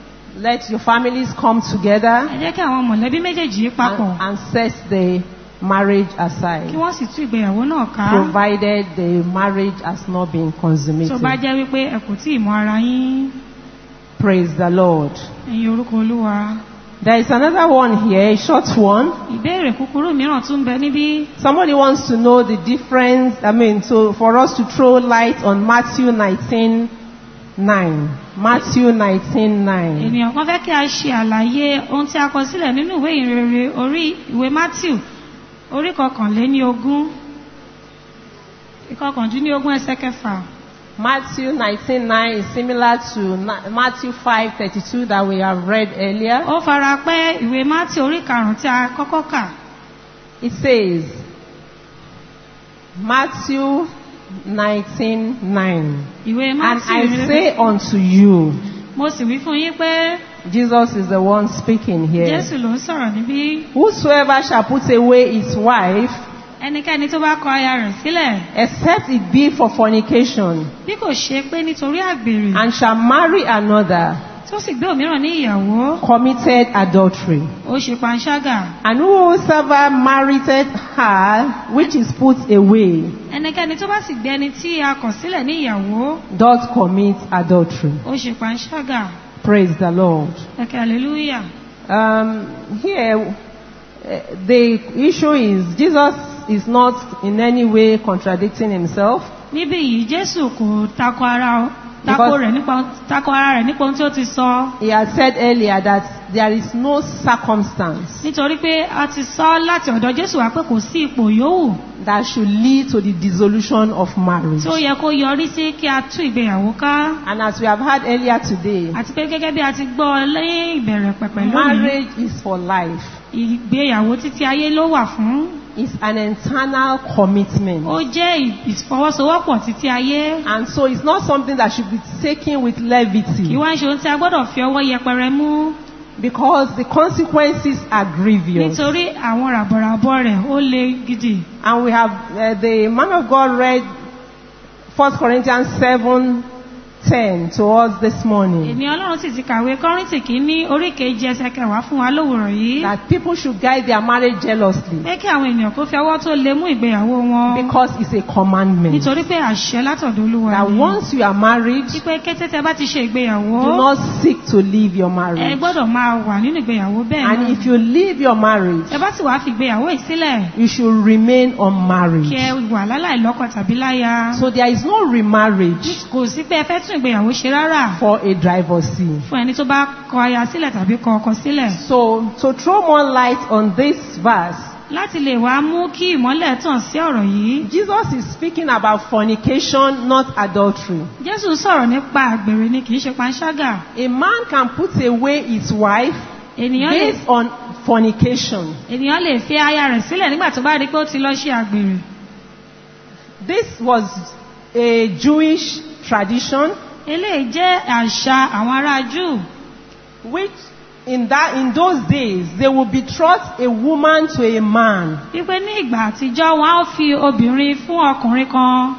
Let your families come together. Ẹ jẹ́ kí àwọn mọ̀lẹ́bí méjèèjì papọ̀. And, and set the marriage aside. Kí wọ́n sì tú ìgbéyàwó náà ká. Provided the marriage has not been consummated. Tó bá jẹ́ wípé ẹ kò tíì mọ ara yín. Praise the Lord. Ẹ̀yin orúkọ Olúwa. There is another one here, a short one. Ìbéèrè kúkúrú mìíràn tún bẹ níbí. Somebody wants to know the difference, I mean, so for us to throw light on Matthew nineteen nine. Matthew nineteen nine. Ènìyàn kan fẹ́ kí a ṣe àlàyé ohun tí a kọ sílẹ̀ nínú ìwé ìrere orí ìwé Matthew orí kọkànléní ogún ìkọkàndínlógún ẹsẹ̀ kẹfà. Matthew nineteen nine is similar to Matthew five thirty-two that we have read earlier. Ó fara pẹ́ ìwé Matthew orí karùn-ún tí a kọ́kọ́ kà. It says, Matthew nineteen nine. Ìwé Matthew. And I say unto you. Mo sì wí fún yín pé. Jesus is the one speaking here. Jésù ló ń sọ̀rọ̀ níbí. Whosoever shall put away his wife. Ẹnikẹ́ni tó bá kọ aya rẹ̀ sílẹ̀. Except it be for fornication. Bí kò ṣe pé nítorí àgbèrè. And shall marry another. Tó sì gbé òmíràn ní ìyàwó. Committed adultery. Ó ṣe panṣágà. And whosoever married her which is put away. Ẹnikẹ́ni tó bá sì gbé ẹni tí a kọ̀ sílẹ̀ ní ìyàwó. Doth commit adultery. Ó ṣe panṣágà. Praise the Lord. Okay, hallelujah. Um, here, uh, the issue is Jesus is not in any way contradicting himself. Níbí yìí, Jésù kò tako ara tako rẹ̀ nípa tako ara rẹ̀ nípa ohun tí ó ti sọ. He had said earlier that there is no circumstance. Nítorí pé a ti sọ láti ọ̀dọ̀ Jésù wá pé kò sí ipò yòówù. That should lead to the dissolution of marriage. Tí ó yẹ kó yọrí sí kí a tú ìgbéyàwó ká. And as we have heard earlier today. Àti pé gẹ́gẹ́ bí a ti gbọ́ lẹ́yìn ìbẹ̀rẹ̀ pẹ̀pẹ̀ lónìí. Marriage is for life. Ìgbéyàwó títí ayé ló wà fún. Is an internal commitment. Ó jẹ́ ìfọwọ́sowọ́pọ̀ títí ayé. And so it's not something that should be taken with levity. Kì wá ń ṣe ohun tí a gbọ́dọ̀ fi ọwọ́ yẹpẹrẹ mú. Because the consequences are grievous. Nítorí àwọn ràbọ̀ràbọ̀ rẹ̀ ó le gidi. And we have uh, the man of God read First Corinthians seven ten to us this morning. Èmi Ọlọ́run sì ti kàwé Kọ́ríńtì kìíní orí kejì ẹsẹ̀ kẹwàá fún wa lówùrọ̀ yìí. That people should guide their marriage jealously. Pé kí àwọn ènìyàn kó fi ọwọ́ tó lè mú ìgbéyàwó wọn. Because it's a commandment. Nítorí pé àṣẹ látọ̀dọ̀ Olúwa ni. That once you are married, wípé kété tẹ́ bá ti ṣe ìgbéyàwó. do not seek to leave your marriage. Ẹ gbọ́dọ̀ máa wà nínú ìgbéyàwó bẹ́ẹ̀ náà. And if you leave your marriage, ẹ bá sì wá fi ìgbéyàwó yìí sílẹ̀. you should remain unmarried. Kí ẹ wà láláì lọ́kọ tàbí láya. So there is no remarriage. Kò sí pé ẹ fẹ́ tún ìgbéyàwó ṣe rárá. For a divorcee. Fún ẹni tó bá kọ aya sílẹ̀ tàbí kọ ọkọ sílẹ̀. So to throw more light on this verse. Láti lè wá mú kí ìmọ́lẹ̀ tàn sí ọ̀rọ̀ yìí. Jesus is speaking about fornication, not adultery. Jésù sọ̀rọ̀ nípa àgbèrè ni kìí ṣe panṣágà. A man can put away his wife Ènìyàn lè based on fornication. ènìyàn lè fi aya rẹ̀ sílẹ̀ nígbà tó bá rí pé ó ti lọ ṣe àgbèrè. This was a Jewish tradition. Eléyìí jẹ́ àṣà àwọn ará Júù. Which in that in those days they would betroth a woman to a man. Wípé ní ìgbà àtijọ́ wọn á fi obìnrin fún ọkùnrin kan.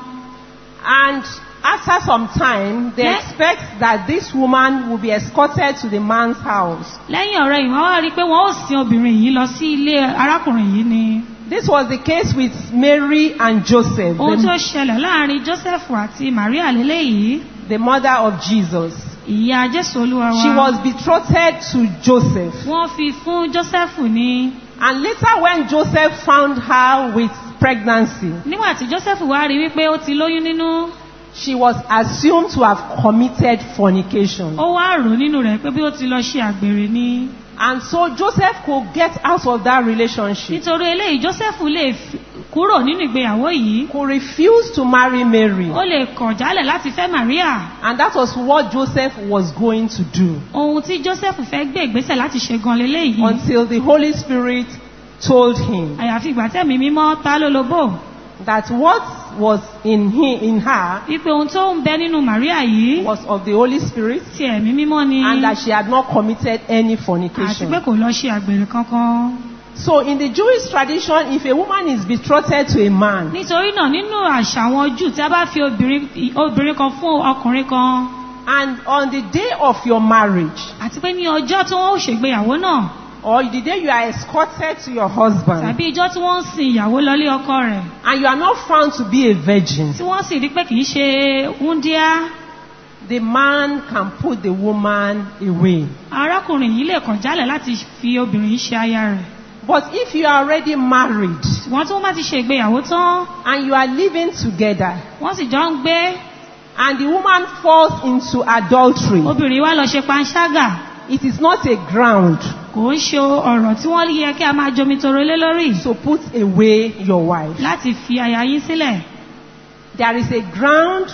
And after some time they Yeah. expect that this woman will be escorted to the man's house. Lẹ́yìn ọ̀rẹ́ yìí wọ́n wá rí i pé wọ́n ó sin obìnrin yìí lọ sí ilé arákùnrin yìí ni. This was the case with Mary and Joseph, Ohun tí ó the, ṣẹlẹ̀ láàrin Joseph àti Maria lélẹ́yìí. the mother of Jesus. Ìyá Jésù Olúwa wa. She was betrothed to Joseph. Wọ́n fi fún Joseph ní. And later when Joseph found her with pregnancy, Nígbà tí Joseph wá rí wípé ó ti lóyún nínú. she was assumed to have committed fornication. Ó wá rò nínú rẹ̀ pé bí ó ti lọ ṣe àgbèrè ni. And so Joseph could get out of that relationship. Nítorí eléyìí Joseph lè fi- kúrò nínú ìgbéyàwó yìí. Could refuse to marry Mary. Ó lè kọ̀ jálẹ̀ láti fẹ́ Maria. And that was what Joseph was going to do. Ohun tí Joseph fẹ́ gbé ìgbésẹ̀ láti ṣe gan leléyìí. Until the Holy Spirit told him Àyàfi ìgbà tẹ́mi mímọ́ ta ló lobó. that what was in him, in her Wípé ohun tó ń bẹ nínú Maria yìí. was of the Holy Spirit, Ti ẹ̀mí mímọ́ ni. and that she had not committed any Àti fornication. pé kò lọ ṣe àgbèrè kankan. So in the Jewish tradition, if a woman is betrothed to a man, Nítorí náà nínú àṣà àwọn Júù tí a bá fi obìnrin obìnrin kan fún ọkùnrin kan. and on the day of your marriage, Àti pé ní ọjọ́ tí wọ́n ó ṣègbéyàwó náà. or the day you are escorted to your husband, Tàbí ijọ́ tí wọ́n ń sin ìyàwó lọlé ọkọ rẹ̀. and you are not found to be a virgin, Tí wọ́n sì rí pé kìí ṣe wúndíá. the man can put the woman away. Arákùnrin yìí lè kọ̀ jálẹ̀ láti fi obìnrin yìí ṣe aya rẹ̀. But if you are already married Ṣùgbọ́n tí wọ́n bá ti ṣe ìgbéyàwó tán. and you are living together, Wọ́n sì jọ ń gbé. and the woman falls into adultery, Obìnrin wa lọ ṣe panṣágà. it is not a ground Kò ń ṣe ọ̀rọ̀ tí wọ́n yẹ kí a máa jomitoro lé lórí. to put away your wife. Láti fi aya yín sílẹ̀. There is a ground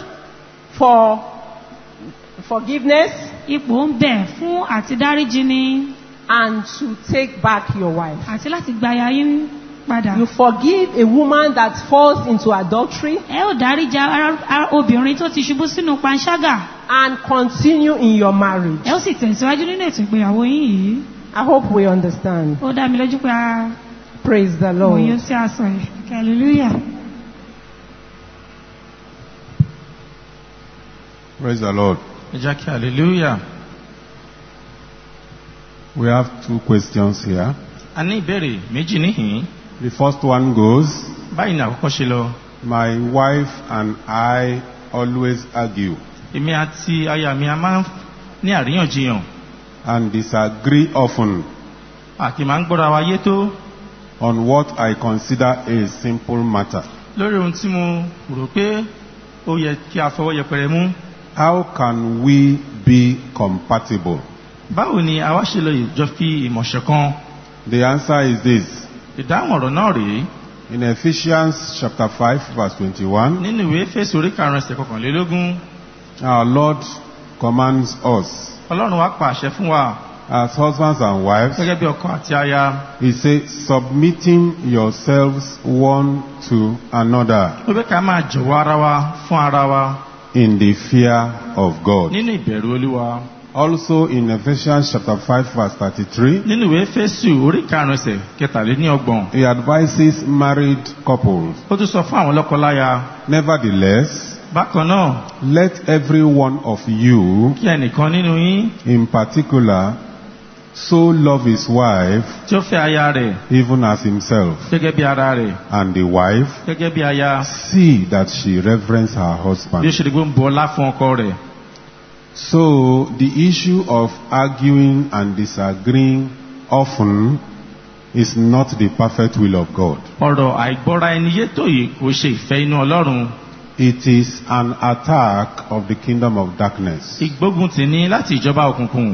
for forgiveness Ipò ń bẹ fún àti dáríjì ni. and to take back your wife. Àti láti gba aya yín padà. You forgive a woman that falls into adultery Ẹ ó dáríjì ara- ara- obìnrin tó ti ṣubú sínú panṣágà. and continue in your marriage. Ẹ ó sì tẹ̀síwájú nínú ètò ìgbéyàwó yín yìí. I hope we understand. Ó dá mi lójú pé a Praise the mọ̀ Lord. yóò tí a sọ yìí. Hallelujah. Praise the Lord. Ẹ jẹ́ kí hallelujah. We have two questions here. A ní ìbéèrè méjì níhìn. The first one goes, Báyìí ni àkọ́kọ́ ṣe lọ. my wife and I always argue Èmi àti aya mi a máa ń ní àríyànjiyàn. and disagree often Àti máa ń gbọ́ra wa yé tó on what I consider a simple matter. lórí ohun tí mo rò pé ó yẹ kí a fọwọ́ yẹpẹrẹ mú. How can we be compatible? Báwo ni a wá ṣe lọ jọ fi ìmọ̀ ṣọ̀kan? The answer is this. Ìdáhùn ọ̀rọ̀ náà rèé. In Ephesians chapter five verse twenty-one, Nínú ìwé Éfésù orí karùn-ún ẹsẹ̀ kọkànlélógún, our Lord commands us Ọlọ́run wá pa àṣẹ fún wa as husbands and wives. gẹ́gẹ́ bí ọkọ àti aya. He says, submitting yourselves one to another Ó fẹ́ ká máa jọ̀wọ́ ara wa fún ara wa in the fear of God. nínú ìbẹ̀rù Olúwa. Also in Ephesians chapter five verse thirty-three, Nínú ìwé Éfésù orí karùn-ún ẹsẹ̀ kẹtàléníọgbọ̀n, he advises married couples, ó tún sọ fún àwọn lọ́kọláya. nevertheless, Bákan náà, let every one of you, kí ẹnìkan nínú yín, in particular, so love his wife, tí ó fẹ́ aya rẹ̀, even as himself, gẹ́gẹ́ bí ara rẹ̀, and the wife, gẹ́gẹ́ bí aya, see that she reverence her bí ó husband. ṣe lè gbóhùn bọ́lá fún ọkọ rẹ̀. So the issue of arguing and disagreeing often is not the perfect will of God. Ọ̀rọ̀ àìgbọ́ra ẹni yé tó yìí kò ṣe ìfẹ́ inú Ọlọ́run. It is an attack of the kingdom of darkness. Ìgbógun tì ní láti ìjọba òkùnkùn.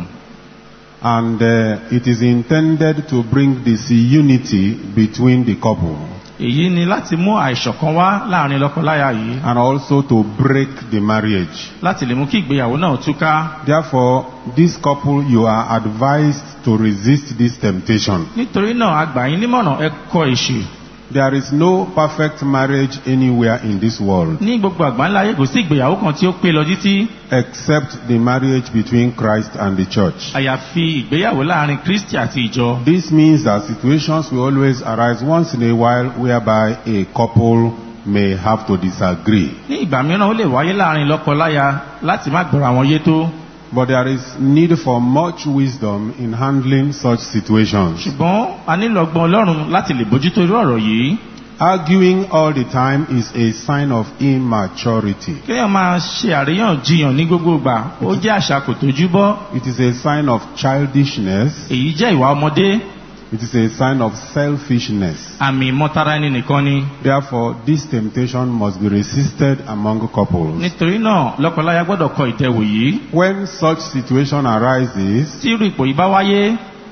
And uh, it is intended to bring this unity between the couple. Èyí ni láti mú àìṣọ̀kan wá láàrin lọ́kọláya yìí. And also to break the marriage. Láti lè mú kí ìgbéyàwó náà túká. Therefore, this couple, you are advised to resist this temptation. Nítorí náà, a gbà yín nímọ̀ràn, ẹ kọ̀ èṣù. There is no perfect marriage anywhere in this world. Ní gbogbo àgbáńlá ayé kò sí ìgbéyàwó kan tí ó pé lọ títí. Except the marriage between Christ and the church. Àyàfi ìgbéyàwó láàrin Kristi àti ìjọ. This means that situations will always arise once in a while whereby a couple may have to disagree. Ní ìgbà mìíràn ó lè wáyé láàrin lọ́kọ-láya láti má gbọ́ra wọn yé tó. But there is need for much wisdom in handling such situations. Ṣùgbọ́n a nílò ọgbọ́n Ọlọ́run láti lè bójútó irú ọ̀rọ̀ yìí. Arguing all the time is a sign of immaturity. Kéèyàn máa ṣe àríyànjiyàn ní gbogbo ìgbà, ó jẹ́ àṣà kò tójú bọ́. It is a sign of childishness. Èyí jẹ́ ìwà ọmọdé. It is a sign of selfishness. Àmì ìmọ̀tara ẹni nìkan ni. Therefore, this temptation must be resisted among couples. Nítorí náà, lọ́kọláya gbọ́dọ̀ kọ ìdẹwò yìí. When such situation arises, tí irú ipò yìí bá wáyé,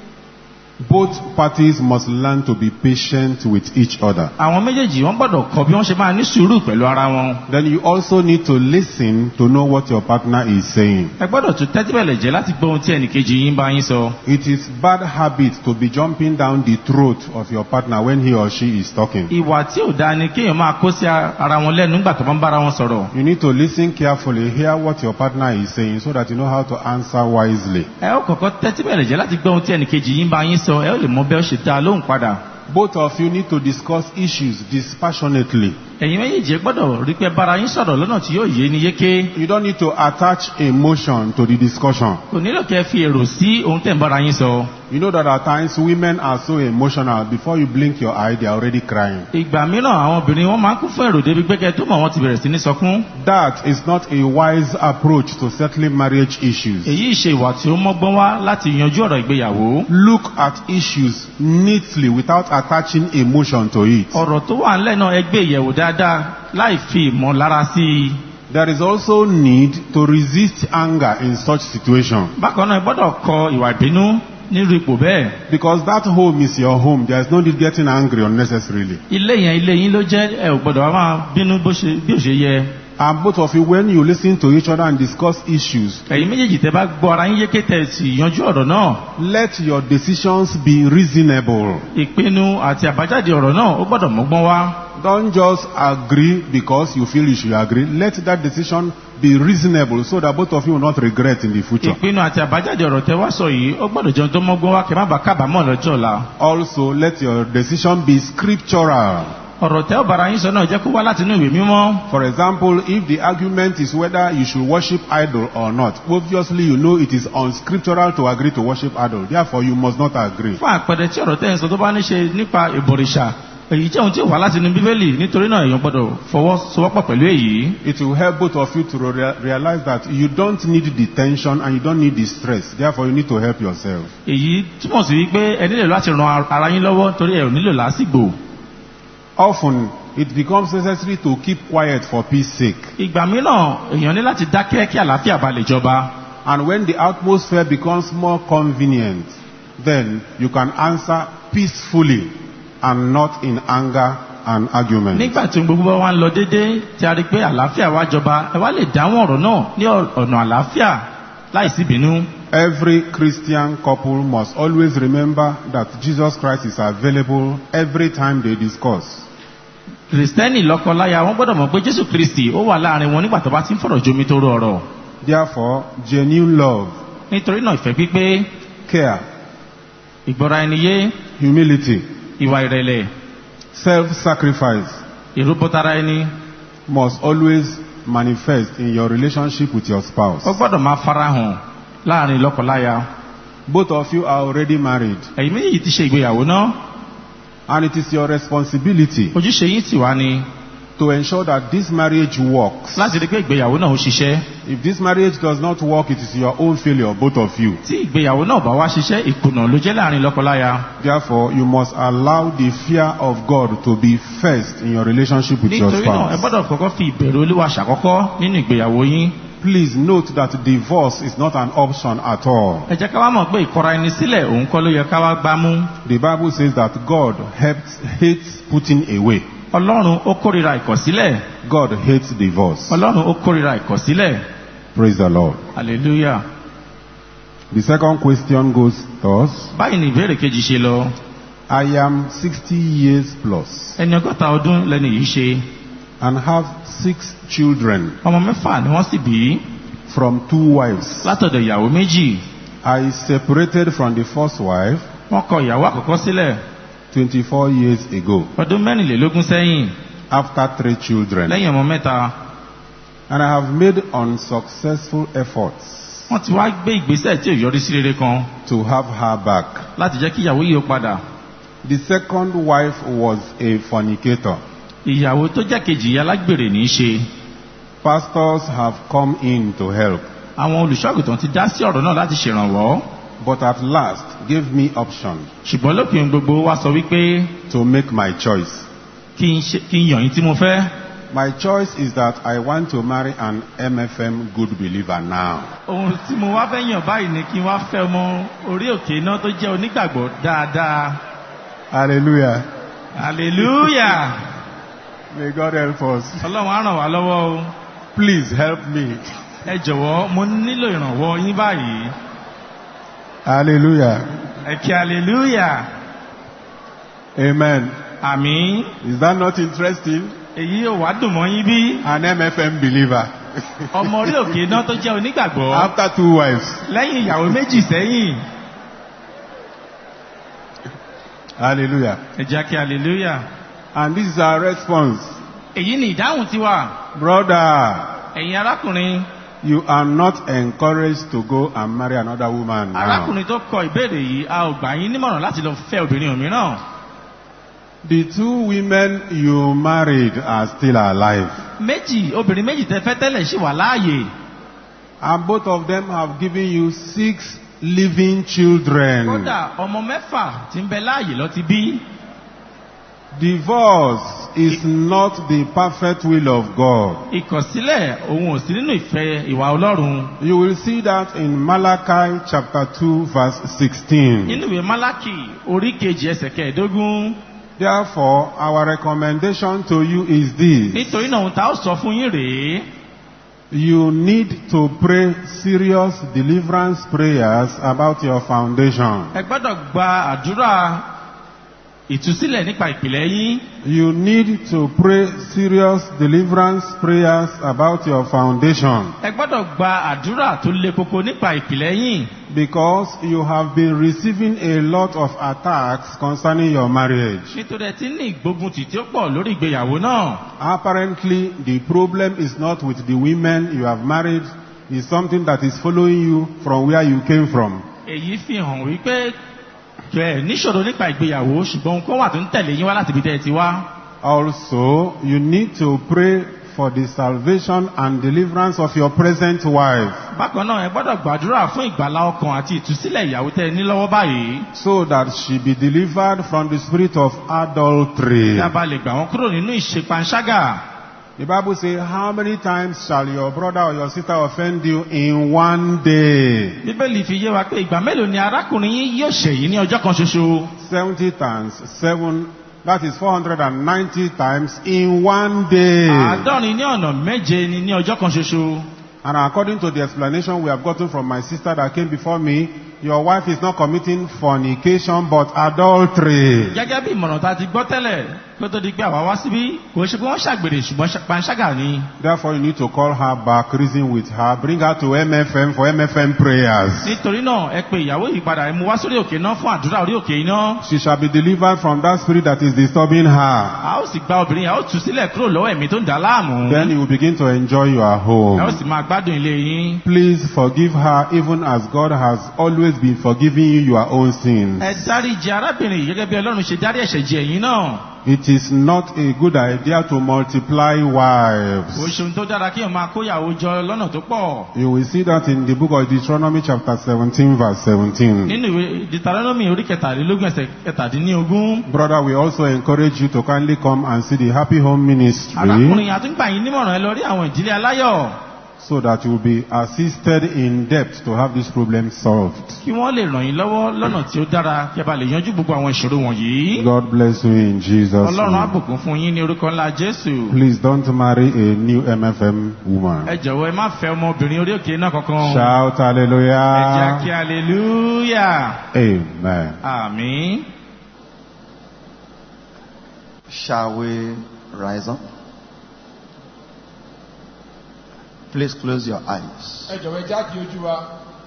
both parties must learn to be patient with each other. Àwọn méjèèjì wọ́n gbọ́dọ̀ kọ́ bí wọ́n ṣe máa ní sùúrù pẹ̀lú ara wọn. Then you also need to listen to know what your partner is saying. Ẹ gbọ́dọ̀ tún tẹ́tí bẹ̀lẹ̀ jẹ́ láti gbọ́ ohun tí ẹnìkejì yín bá yín sọ. It is bad habit to be jumping down the throat of your partner when he or she is talking. Ìwà tí ò dáa ni kéèyàn máa kó sí ara wọn lẹ́nu nígbà tó bá ń bára wọn sọ̀rọ̀. You need to listen carefully, hear what your partner is saying so that you know how to answer wisely. Ẹ ó kọ́kọ́ tẹ́tí bẹ̀lẹ̀ jẹ́ láti gbọ́ ohun tí ẹnìkejì yín bá yín sọ, ẹ ó lè mọ bẹ́ẹ̀ ṣe dá lóhùn padà. Both of you need to discuss issues dispassionately. Ẹ̀yin méjèèjì gbọ́dọ̀ rí pé bára yín sọ̀rọ̀ lọ́nà tí yóò yé ni yéké. You don't need to attach emotion to the discussion. Kò nílò kẹ́ fi èrò sí ohun tẹ́ ń bára yín sọ. You know that at times women are so emotional, before you blink your eye they are already crying. Ìgbà mìíràn àwọn obìnrin wọn máa ń kún fún èrò débi pé kẹ́ tó mọ̀ wọ́n ti bẹ̀rẹ̀ sí ní sọkún. That is not a wise approach to settling marriage issues. Èyí ṣe ìwà tí ó mọ́gbọ́n wá láti yanjú ọ̀rọ̀ ìgbéyàwó. Look at issues neatly without attaching emotion to it. Ọ̀rọ̀ tó wà ńlẹ̀ náà ẹ gbé ìyẹ̀wò dáadáa láì fi ìmọ̀lára sí i. There is also need to resist anger in such situation. Bákan náà ẹ gbọ́dọ̀ kọ ìwà ìbínú nírú ipò bẹ́ẹ̀. Because that home is your home, there is no need getting angry unnecessarily. Ilé yẹn ilé yín ló jẹ́, ẹ ò gbọ́dọ̀ wá máa bínú bó ṣe bí ò ṣe yẹ. And both of you, when you listen to each other and discuss issues, ẹ̀yin méjèèjì tẹ́ bá gbọ́ ara yín yéké tẹ́ sì yanjú ọ̀rọ̀ náà. let your decisions be reasonable. Ìpinnu àti àbájáde ọ̀rọ̀ náà ó gbọ́dọ̀ mọ́gbọ́n wá. Don't just agree because you feel you should agree. Let that decision be reasonable so that both of you will not regret in the future. Ìpinnu àti àbájáde ọ̀rọ̀ tẹ́ wá sọ yìí ó gbọ́dọ̀ jẹun tó mọ́gbọ́n wá kẹ́ má bàa kábàámọ̀ lọ́jọ́ ọ̀la. Also, let your decision be scriptural. Ọ̀rọ̀ tẹ́ ó bára yín sọ náà jẹ́ kó wá láti inú ìwé mímọ́. For example, if the argument is whether you should worship idol or not, obviously you know it is unscriptural to agree to worship idol. Therefore, you must not agree. Fún àpẹẹrẹ tí ọ̀rọ̀ tẹ́ ń sọ tó bá ní ṣe nípa ìbọ̀rìṣà, èyí jẹ́ ohun tí ó wà láti inú bíbélì, nítorí náà èèyàn gbọ́dọ̀ fọwọ́sowọ́pọ̀ pẹ̀lú èyí. It will help both of you to rea- realize that you don't need the tension and you don't need the stress. Therefore, you need to help yourself. Èyí túmọ̀ sí wípé ẹ nílò láti ran ara yín lọ́wọ́ torí ẹ ò nílò lásìgbò. Often, it becomes necessary to keep quiet for peace sake. Ìgbà mìíràn èèyàn ní láti dákẹ́ kí àlàáfíà bá lè jọba. And when the atmosphere becomes more convenient, then you can answer peacefully and not in anger and argument. Nígbà tí gbogbo wa ń lọ déédéé tí a rí pé àlàáfíà wá jọba, ẹ wá lè dáhùn ọ̀rọ̀ náà ní ọ̀nà àlàáfíà láìsí ìbínú. Every Christian couple must always remember that Jesus Christ is available every time they discuss. Kìrìsìtẹ́nì lọ́kọláya wọ́n gbọ́dọ̀ mọ̀ pé Jésù Kristi ó wà láàrin wọn nígbà tó bá ti ń fọ̀rọ̀ jomi tó rọrọ̀. Therefore, genuine love, Nítorí náà ìfẹ́ pípé, care, ìgbọ́ra ẹni yé, humility, ìwà ìrẹ̀lẹ̀, self-sacrifice ìrúbọtara ẹni must always manifest in your relationship with your spouse. Ó gbọ́dọ̀ máa farahàn láàrin lọ́kọláya. Both of you are already married. Ẹ̀yin méjì ti ṣe ìgbéyàwó náà. And it is your responsibility ojúṣe yín sì wá ni to ensure that this marriage works. láti rí pé ìgbéyàwó náà ó ṣiṣẹ́. If this marriage does not work, it is your own failure, both of you. Tí ìgbéyàwó náà bá wá ṣiṣẹ́, ìkùnà ló jẹ́ láàrin lọ́kọláya. Therefore, you must allow the fear of God to be first in your relationship with your Nítorí náà, ẹ spouse. gbọ́dọ̀ kọ́kọ́ fi ìbẹ̀rù Olúwa ṣàkọ́kọ́ nínú ìgbéyàwó yín. Please note that divorce is not an option at all. Ẹ jẹ́ ká wá mọ̀ pé ìkọra ẹni sílẹ̀ òun kọ́ ló yẹ ká wá gbá mú. The Bible says that God hates, hates putting away. Ọlọ́run ó kórìíra ìkọ̀sílẹ̀. God hates divorce. Ọlọ́run ó kórìíra ìkọ̀sílẹ̀. Praise the Lord. Hallelujah. The second question goes thus. Báyìí ni ìbéèrè kejì ṣe lọ. I am sixty years plus Ẹni ọgọ́ta ọdún lẹ́ni yìí ṣe. and have six children Ọmọ mẹ́fà ni wọ́n sì bí from two wives. látọ̀dọ̀ ìyàwó méjì. I separated from the first wife Wọ́n kọ ìyàwó àkọ́kọ́ sílẹ̀ twenty-four years ago ọdún mẹ́rìnlélógún sẹ́yìn after three children. lẹ́yìn ọmọ mẹ́ta. And I have made unsuccessful efforts Wọ́n ti wá gbé ìgbésẹ̀ tí ò yọrí sí rere kan to have her back. láti jẹ́ kí ìyàwó yìí ó padà. The second wife was a fornicator. Ìyàwó tó jẹ́ kejì alágbèrè ní í ṣe. Pastors have come in to help, Àwọn olùṣọ́àgùtàn ti dá sí ọ̀rọ̀ náà láti ṣèrànwọ́. but at last gave me option Ṣùgbọ́n lópin gbogbo wa sọ wípé to make my choice. kí n ṣe- kí n yàn yín tí mo fẹ́. My choice is that I want to marry an M F M good believer now. Ohun tí mo wá fẹ́ yàn báyìí ni kí n wá fẹ́ ọmọ orí òkè náà tó jẹ́ onígbàgbọ́ dáadáa. Hallelujah. Hallelujah. May God help us. Ọlọ́run á ràn wá lọ́wọ́ o. Please help me. Ẹ jọ̀wọ́ mo nílò ìrànwọ́ yín báyìí. Hallelujah. Ẹ kí hallelujah. Amen. Àmín. Is that not interesting? Èyí ò wá dùn mọ́ yín bí. An M F M believer. Ọmọ orí òkè náà tó jẹ́ onígbàgbọ́. After two wives. Lẹ́yìn ìyàwó méjì sẹ́yìn. Hallelujah. Ẹ jẹ́ kí hallelujah. And this is our response. Èyí ni ìdáhùn tiwa. Brother, Ẹ̀yin arákùnrin. you are not encouraged to go and marry another woman now. Arákùnrin tó kọ ìbéèrè yìí, a ò gbà yín nímọ̀ràn láti lọ fẹ́ obìnrin òmíràn. The two women you married are still alive. Méjì, obìnrin méjì tẹ fẹ́ tẹ́lẹ̀ ṣì wà láàyè. And both of them have given you six living children. Kódà ọmọ mẹ́fà tí ń bẹ láàyè lọ ti bí. Divorce is not the perfect will of God. Ìkọ̀sílẹ̀ òun ò sí nínú ìfẹ́ ìwà Ọlọ́run. You will see that in Malachi chapter two verse sixteen. Nínú ìwé Málákì orí kejì ẹsẹ̀ kẹẹ̀ẹ́dógún. Therefore, our recommendation to you is this. Nítorí náà ohun tá ó sọ fún yín rèé. You need to pray serious deliverance prayers about your foundation. Ẹ gbọ́dọ̀ gba àdúrà ìtúsílẹ̀ nípa ìpìlẹ̀ yín. You need to pray serious deliverance prayers about your foundation. Ẹ gbọ́dọ̀ gba àdúrà tó le koko nípa ìpìlẹ̀ yín. Because you have been receiving a lot of attacks concerning your marriage. Nítorí ẹ ti ní ìgbóguntì tí ó pọ̀ lórí ìgbéyàwó náà. Apparently, the problem is not with the women you have married. It's something that is following you from where you came from. Èyí fi hàn wípé ẹ níṣòro nípa ìgbéyàwó ṣùgbọ́n nǹkan wà tó ń tẹ̀lé yín wá láti ibi tẹ́ ẹ ti wá. Also, you need to pray for the salvation and deliverance of your present wife, Bákan náà ẹ gbọ́dọ̀ gbàdúrà fún ìgbàlá ọkàn àti ìtúsílẹ̀ ìyàwó tẹ́ ẹ ní lọ́wọ́ báyìí. so that she be delivered from the spirit of adultery. Kí a bá lè gbà wọ́n kúrò nínú ìṣepanṣágà. The Bible says, how many times shall your brother or your sister offend you in one day? Bíbélì fi yé wa pé ìgbà mélòó ni arákùnrin yín yóò ṣẹ̀yìn ní ọjọ́ kan ṣoṣo. seventy times seven, that is four hundred ninety times in one day. Àádọ́rin ní ọ̀nà méje ni ní ọjọ́ kan ṣoṣo. And according to the explanation we have gotten from my sister that came before me, your wife is not committing fornication but adultery. Gẹ́gẹ́ bí ìmọ̀ràn tá a ti gbọ́ tẹ́lẹ̀, kó tó di pé àwa wá síbí kò ṣe pé wọ́n ṣàgbèrè ṣùgbọ́n panṣágà ni. Therefore, you need to call her back, reason with her, bring her to M F M for M F M prayers. nítorí náà ẹ pe ìyàwó yìí padà ẹ mú wá sórí òkè náà fún àdúrà orí òkè iná. She shall be delivered from that spirit that is disturbing her. a ó sì gba obìnrin yà ó tú sílẹ̀ kúrò lọ́wọ́ ẹ̀mí tó ń dà láàmú. Then you will begin to enjoy your home. ẹ ó sì máa gbádùn ilé yín. Please forgive her even as God has always been forgiving you your own sins. ẹ dáríjì arábìnrin yìí gẹ́gẹ́ bí Ọlọ́run ṣe dárí ẹ̀ṣẹ̀ jì ẹ̀yin náà. It is not a good idea to multiply wives. ó ṣeun tó dára kí ẹ máa kóyàwó jọ lọ́nà tó pọ̀. You will see that in the book of Deuteronomy chapter seventeen verse seventeen. nínú ìwé Deuteronomy orí kẹtàlélógún ẹsẹ̀ kẹtàdínlógún. Brother, we also encourage you to kindly come and see the Happy Home Ministry, arákùnrin àtúngbà yìí nímọ̀ràn ẹ lọ rí àwọn ìdílé aláyọ̀. so that you will be assisted in depth to have this problem solved. kí wọ́n lè ràn yín lọ́wọ́ lọ́nà tí ó dára kí ẹ bá lè yanjú gbogbo àwọn ìṣòro wọ̀nyí. God bless you in Jesus' Ọlọ́run á name. bùkún fún yín ní orúkọ ńlá Jésù. Please don't marry a new M F M woman. ẹ jọ̀wọ́ ẹ má fẹ́ ọmọbìnrin orí òkè náà kankan. Shout ẹ jẹ́ hallelujah. kí hallelujah. Amen. àmín. Shall we rise up? Please close your eyes. ẹ jọ̀wọ́ ẹ jáde ojú wa.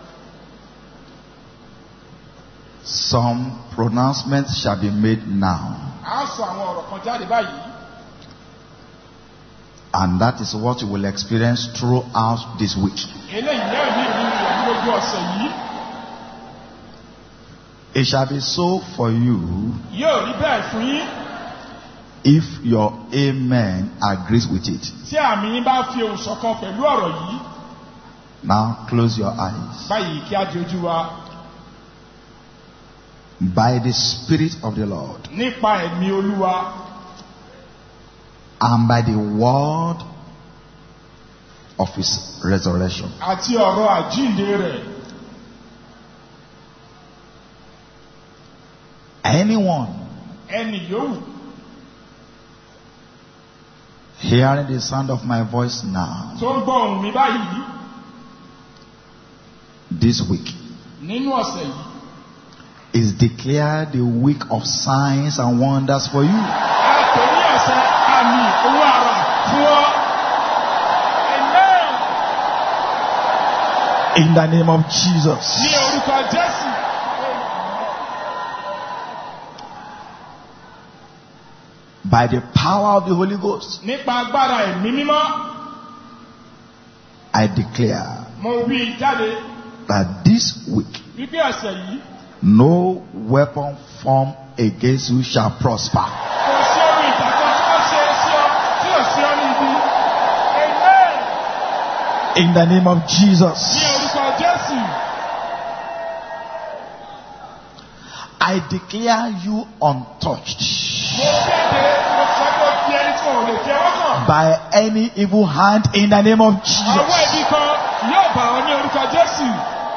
Some pronouncements shall be made now. a sọ àwọn ọ̀rọ̀ kan jáde báyìí. And that is what you will experience throughout this week. eléyìí lẹ́yìn ní ìlú rẹ̀ ní gbogbo ọ̀sẹ̀ yìí. It shall be so for you yóò rí bẹ́ẹ̀ fún yín. if your amen agrees with it. tí àmì yín bá fi ohùn ṣọ̀kan pẹ̀lú ọ̀rọ̀ yìí. Now close your eyes. báyìí kí á di ojú wa. By the Spirit of the Lord nípa ẹ̀mí Olúwa and by the word of His resurrection, àti ọ̀rọ̀ àjíǹde rẹ̀. anyone ẹnì yòówù hearing the sound of my voice now, tó ń gbọ́ ohùn mi báyìí this week, nínú ọ̀sẹ̀ yìí. is declared the week of signs and wonders for you. a pè ní ọ̀sẹ̀ àmì owó àrà fún ọ. Amen. In the name of Jesus. ní orúkọ Jésù. By the power of the Holy Ghost, nípa agbára ẹ̀mí mímọ́. I declare mo wí jáde that this week, wípé ọ̀sẹ̀ yìí no weapon formed against you shall prosper. kò sí ohun ìtàkùn tí ó ṣe é sí ọ tí ò sí ọ ní ibi. Amen. In the name of ní Jesus. orúkọ Jésù. I declare you untouched mo kéde mo sọ pé ó fi ẹni tí wọn ò lè fi ọwọ́ kàn. by any evil hand in the name of ọwọ́ Jesus. ibi kan yóò bà ọ́ ní orúkọ Jésù.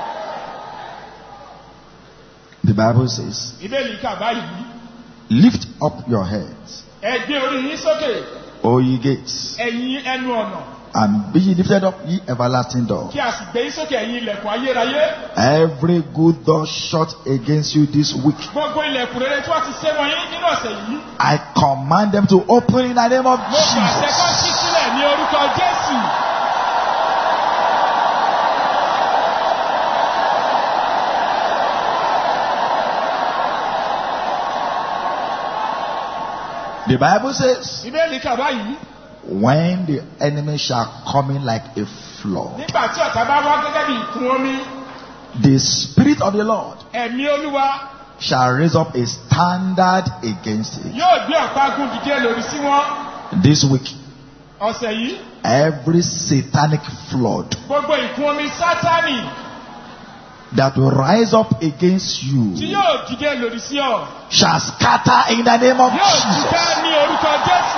The Bible says, ìbéèlì kà báyìí. lift up your heads, ẹ gbé orí yín sókè O ye gates, ẹ̀yin ẹnu ọ̀nà and be ye lifted up, ye everlasting doors. kí a sì gbé yín sókè ẹ̀yin ilẹ̀kùn ayérayé. Every good door shut against you this week, gbogbo ilẹ̀kùn rere tí wọ́n ti ṣe wọ̀nyí nínú ọ̀sẹ̀ yìí. I command them to open in the name of mo pàṣẹ kó ṣí Jesus. sílẹ̀ ní orúkọ Jésù. The Bible says, ìbéèlì kà báyìí. when the enemy shall come in like a flood, nígbà tí ọ̀tá bá wá gẹ́gẹ́ bí ìkún omi. the Spirit of the Lord ẹ̀mí Olúwa shall raise up a standard against it. yóò gbé ọ̀págun dìde lórí sí wọn. This week, ọ̀sẹ̀ yìí every satanic flood gbogbo ìkún omi Sátánì that will rise up against tí you yóò dìde lórí sí ọ shall scatter in the name of yóò dìde Jesus. ní orúkọ Jésù.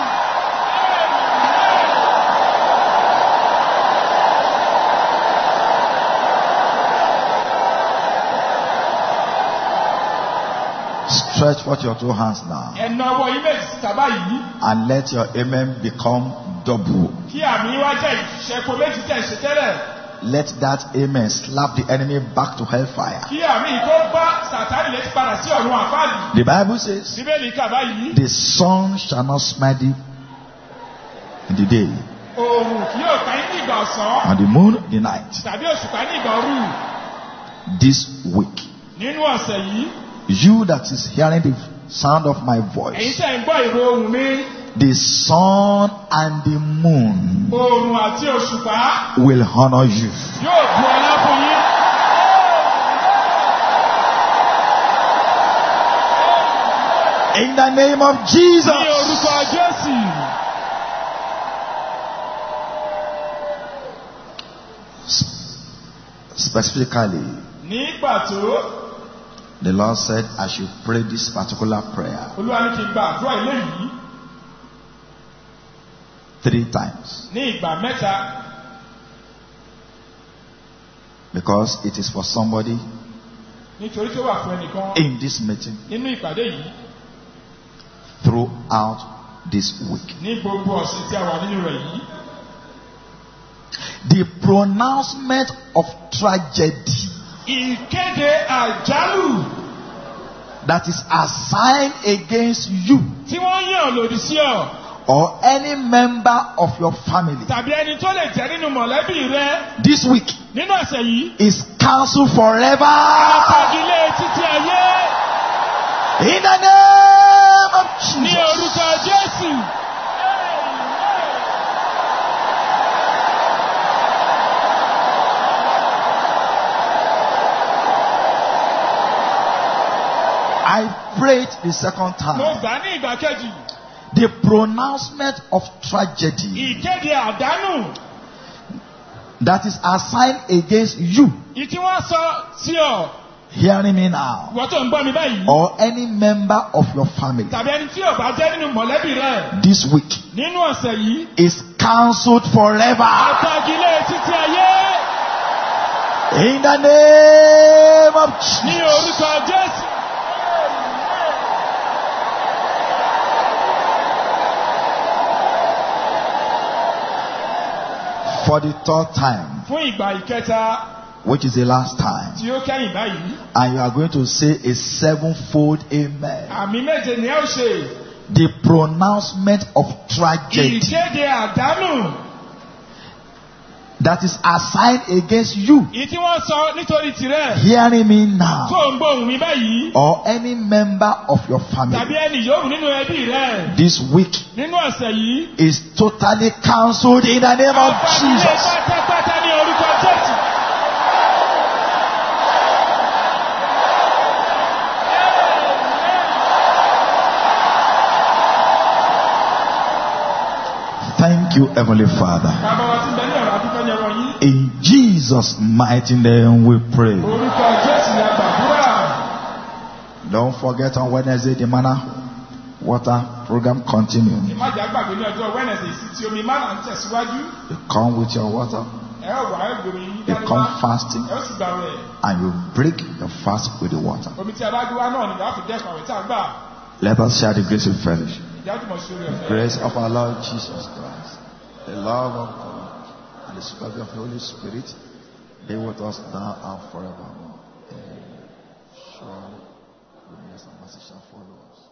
Stretch forth your two hands now ẹ̀nà ọwọ́ yín méjì síta báyìí and let your amen become double. kí àmì wá jẹ́ ìṣẹ́kọ méjì tẹ̀ ṣe tẹ́lẹ̀. Let that amen slap the enemy back to hellfire. The Bible says, the sun shall not smite thee in the day, and the moon in the night. This week, you that is hearing the sound of my voice, the sun and the moon will honor you. In the name of Jesus. Specifically, the Lord said I should pray this particular prayer three times, because it is for somebody in this meeting throughout this week. The pronouncement of tragedy that is assigned against you or any member of your family this week is cancelled forever. In the name of Jesus. I prayed the second time. The pronouncement of tragedy that is assigned against you, hearing me now, or any member of your family this week is cancelled forever. In the name of Jesus. For the third time, which is the last time, and you are going to say a sevenfold amen. The pronouncement of tragedy that is assigned against you, hearing me now, or any member of your family this week is totally cancelled in the name of Jesus. Thank you, Heavenly Father. In Jesus' mighty name we pray. Don't forget on Wednesday the manna water program continues. You come with your water. You come fasting and you break your fast with the water. Let us share the grace of fellowship. The grace of our Lord Jesus Christ, the love of God, and the sweet of the Holy Spirit be with us now and forevermore. Surely, goodness and mercy shall follow us.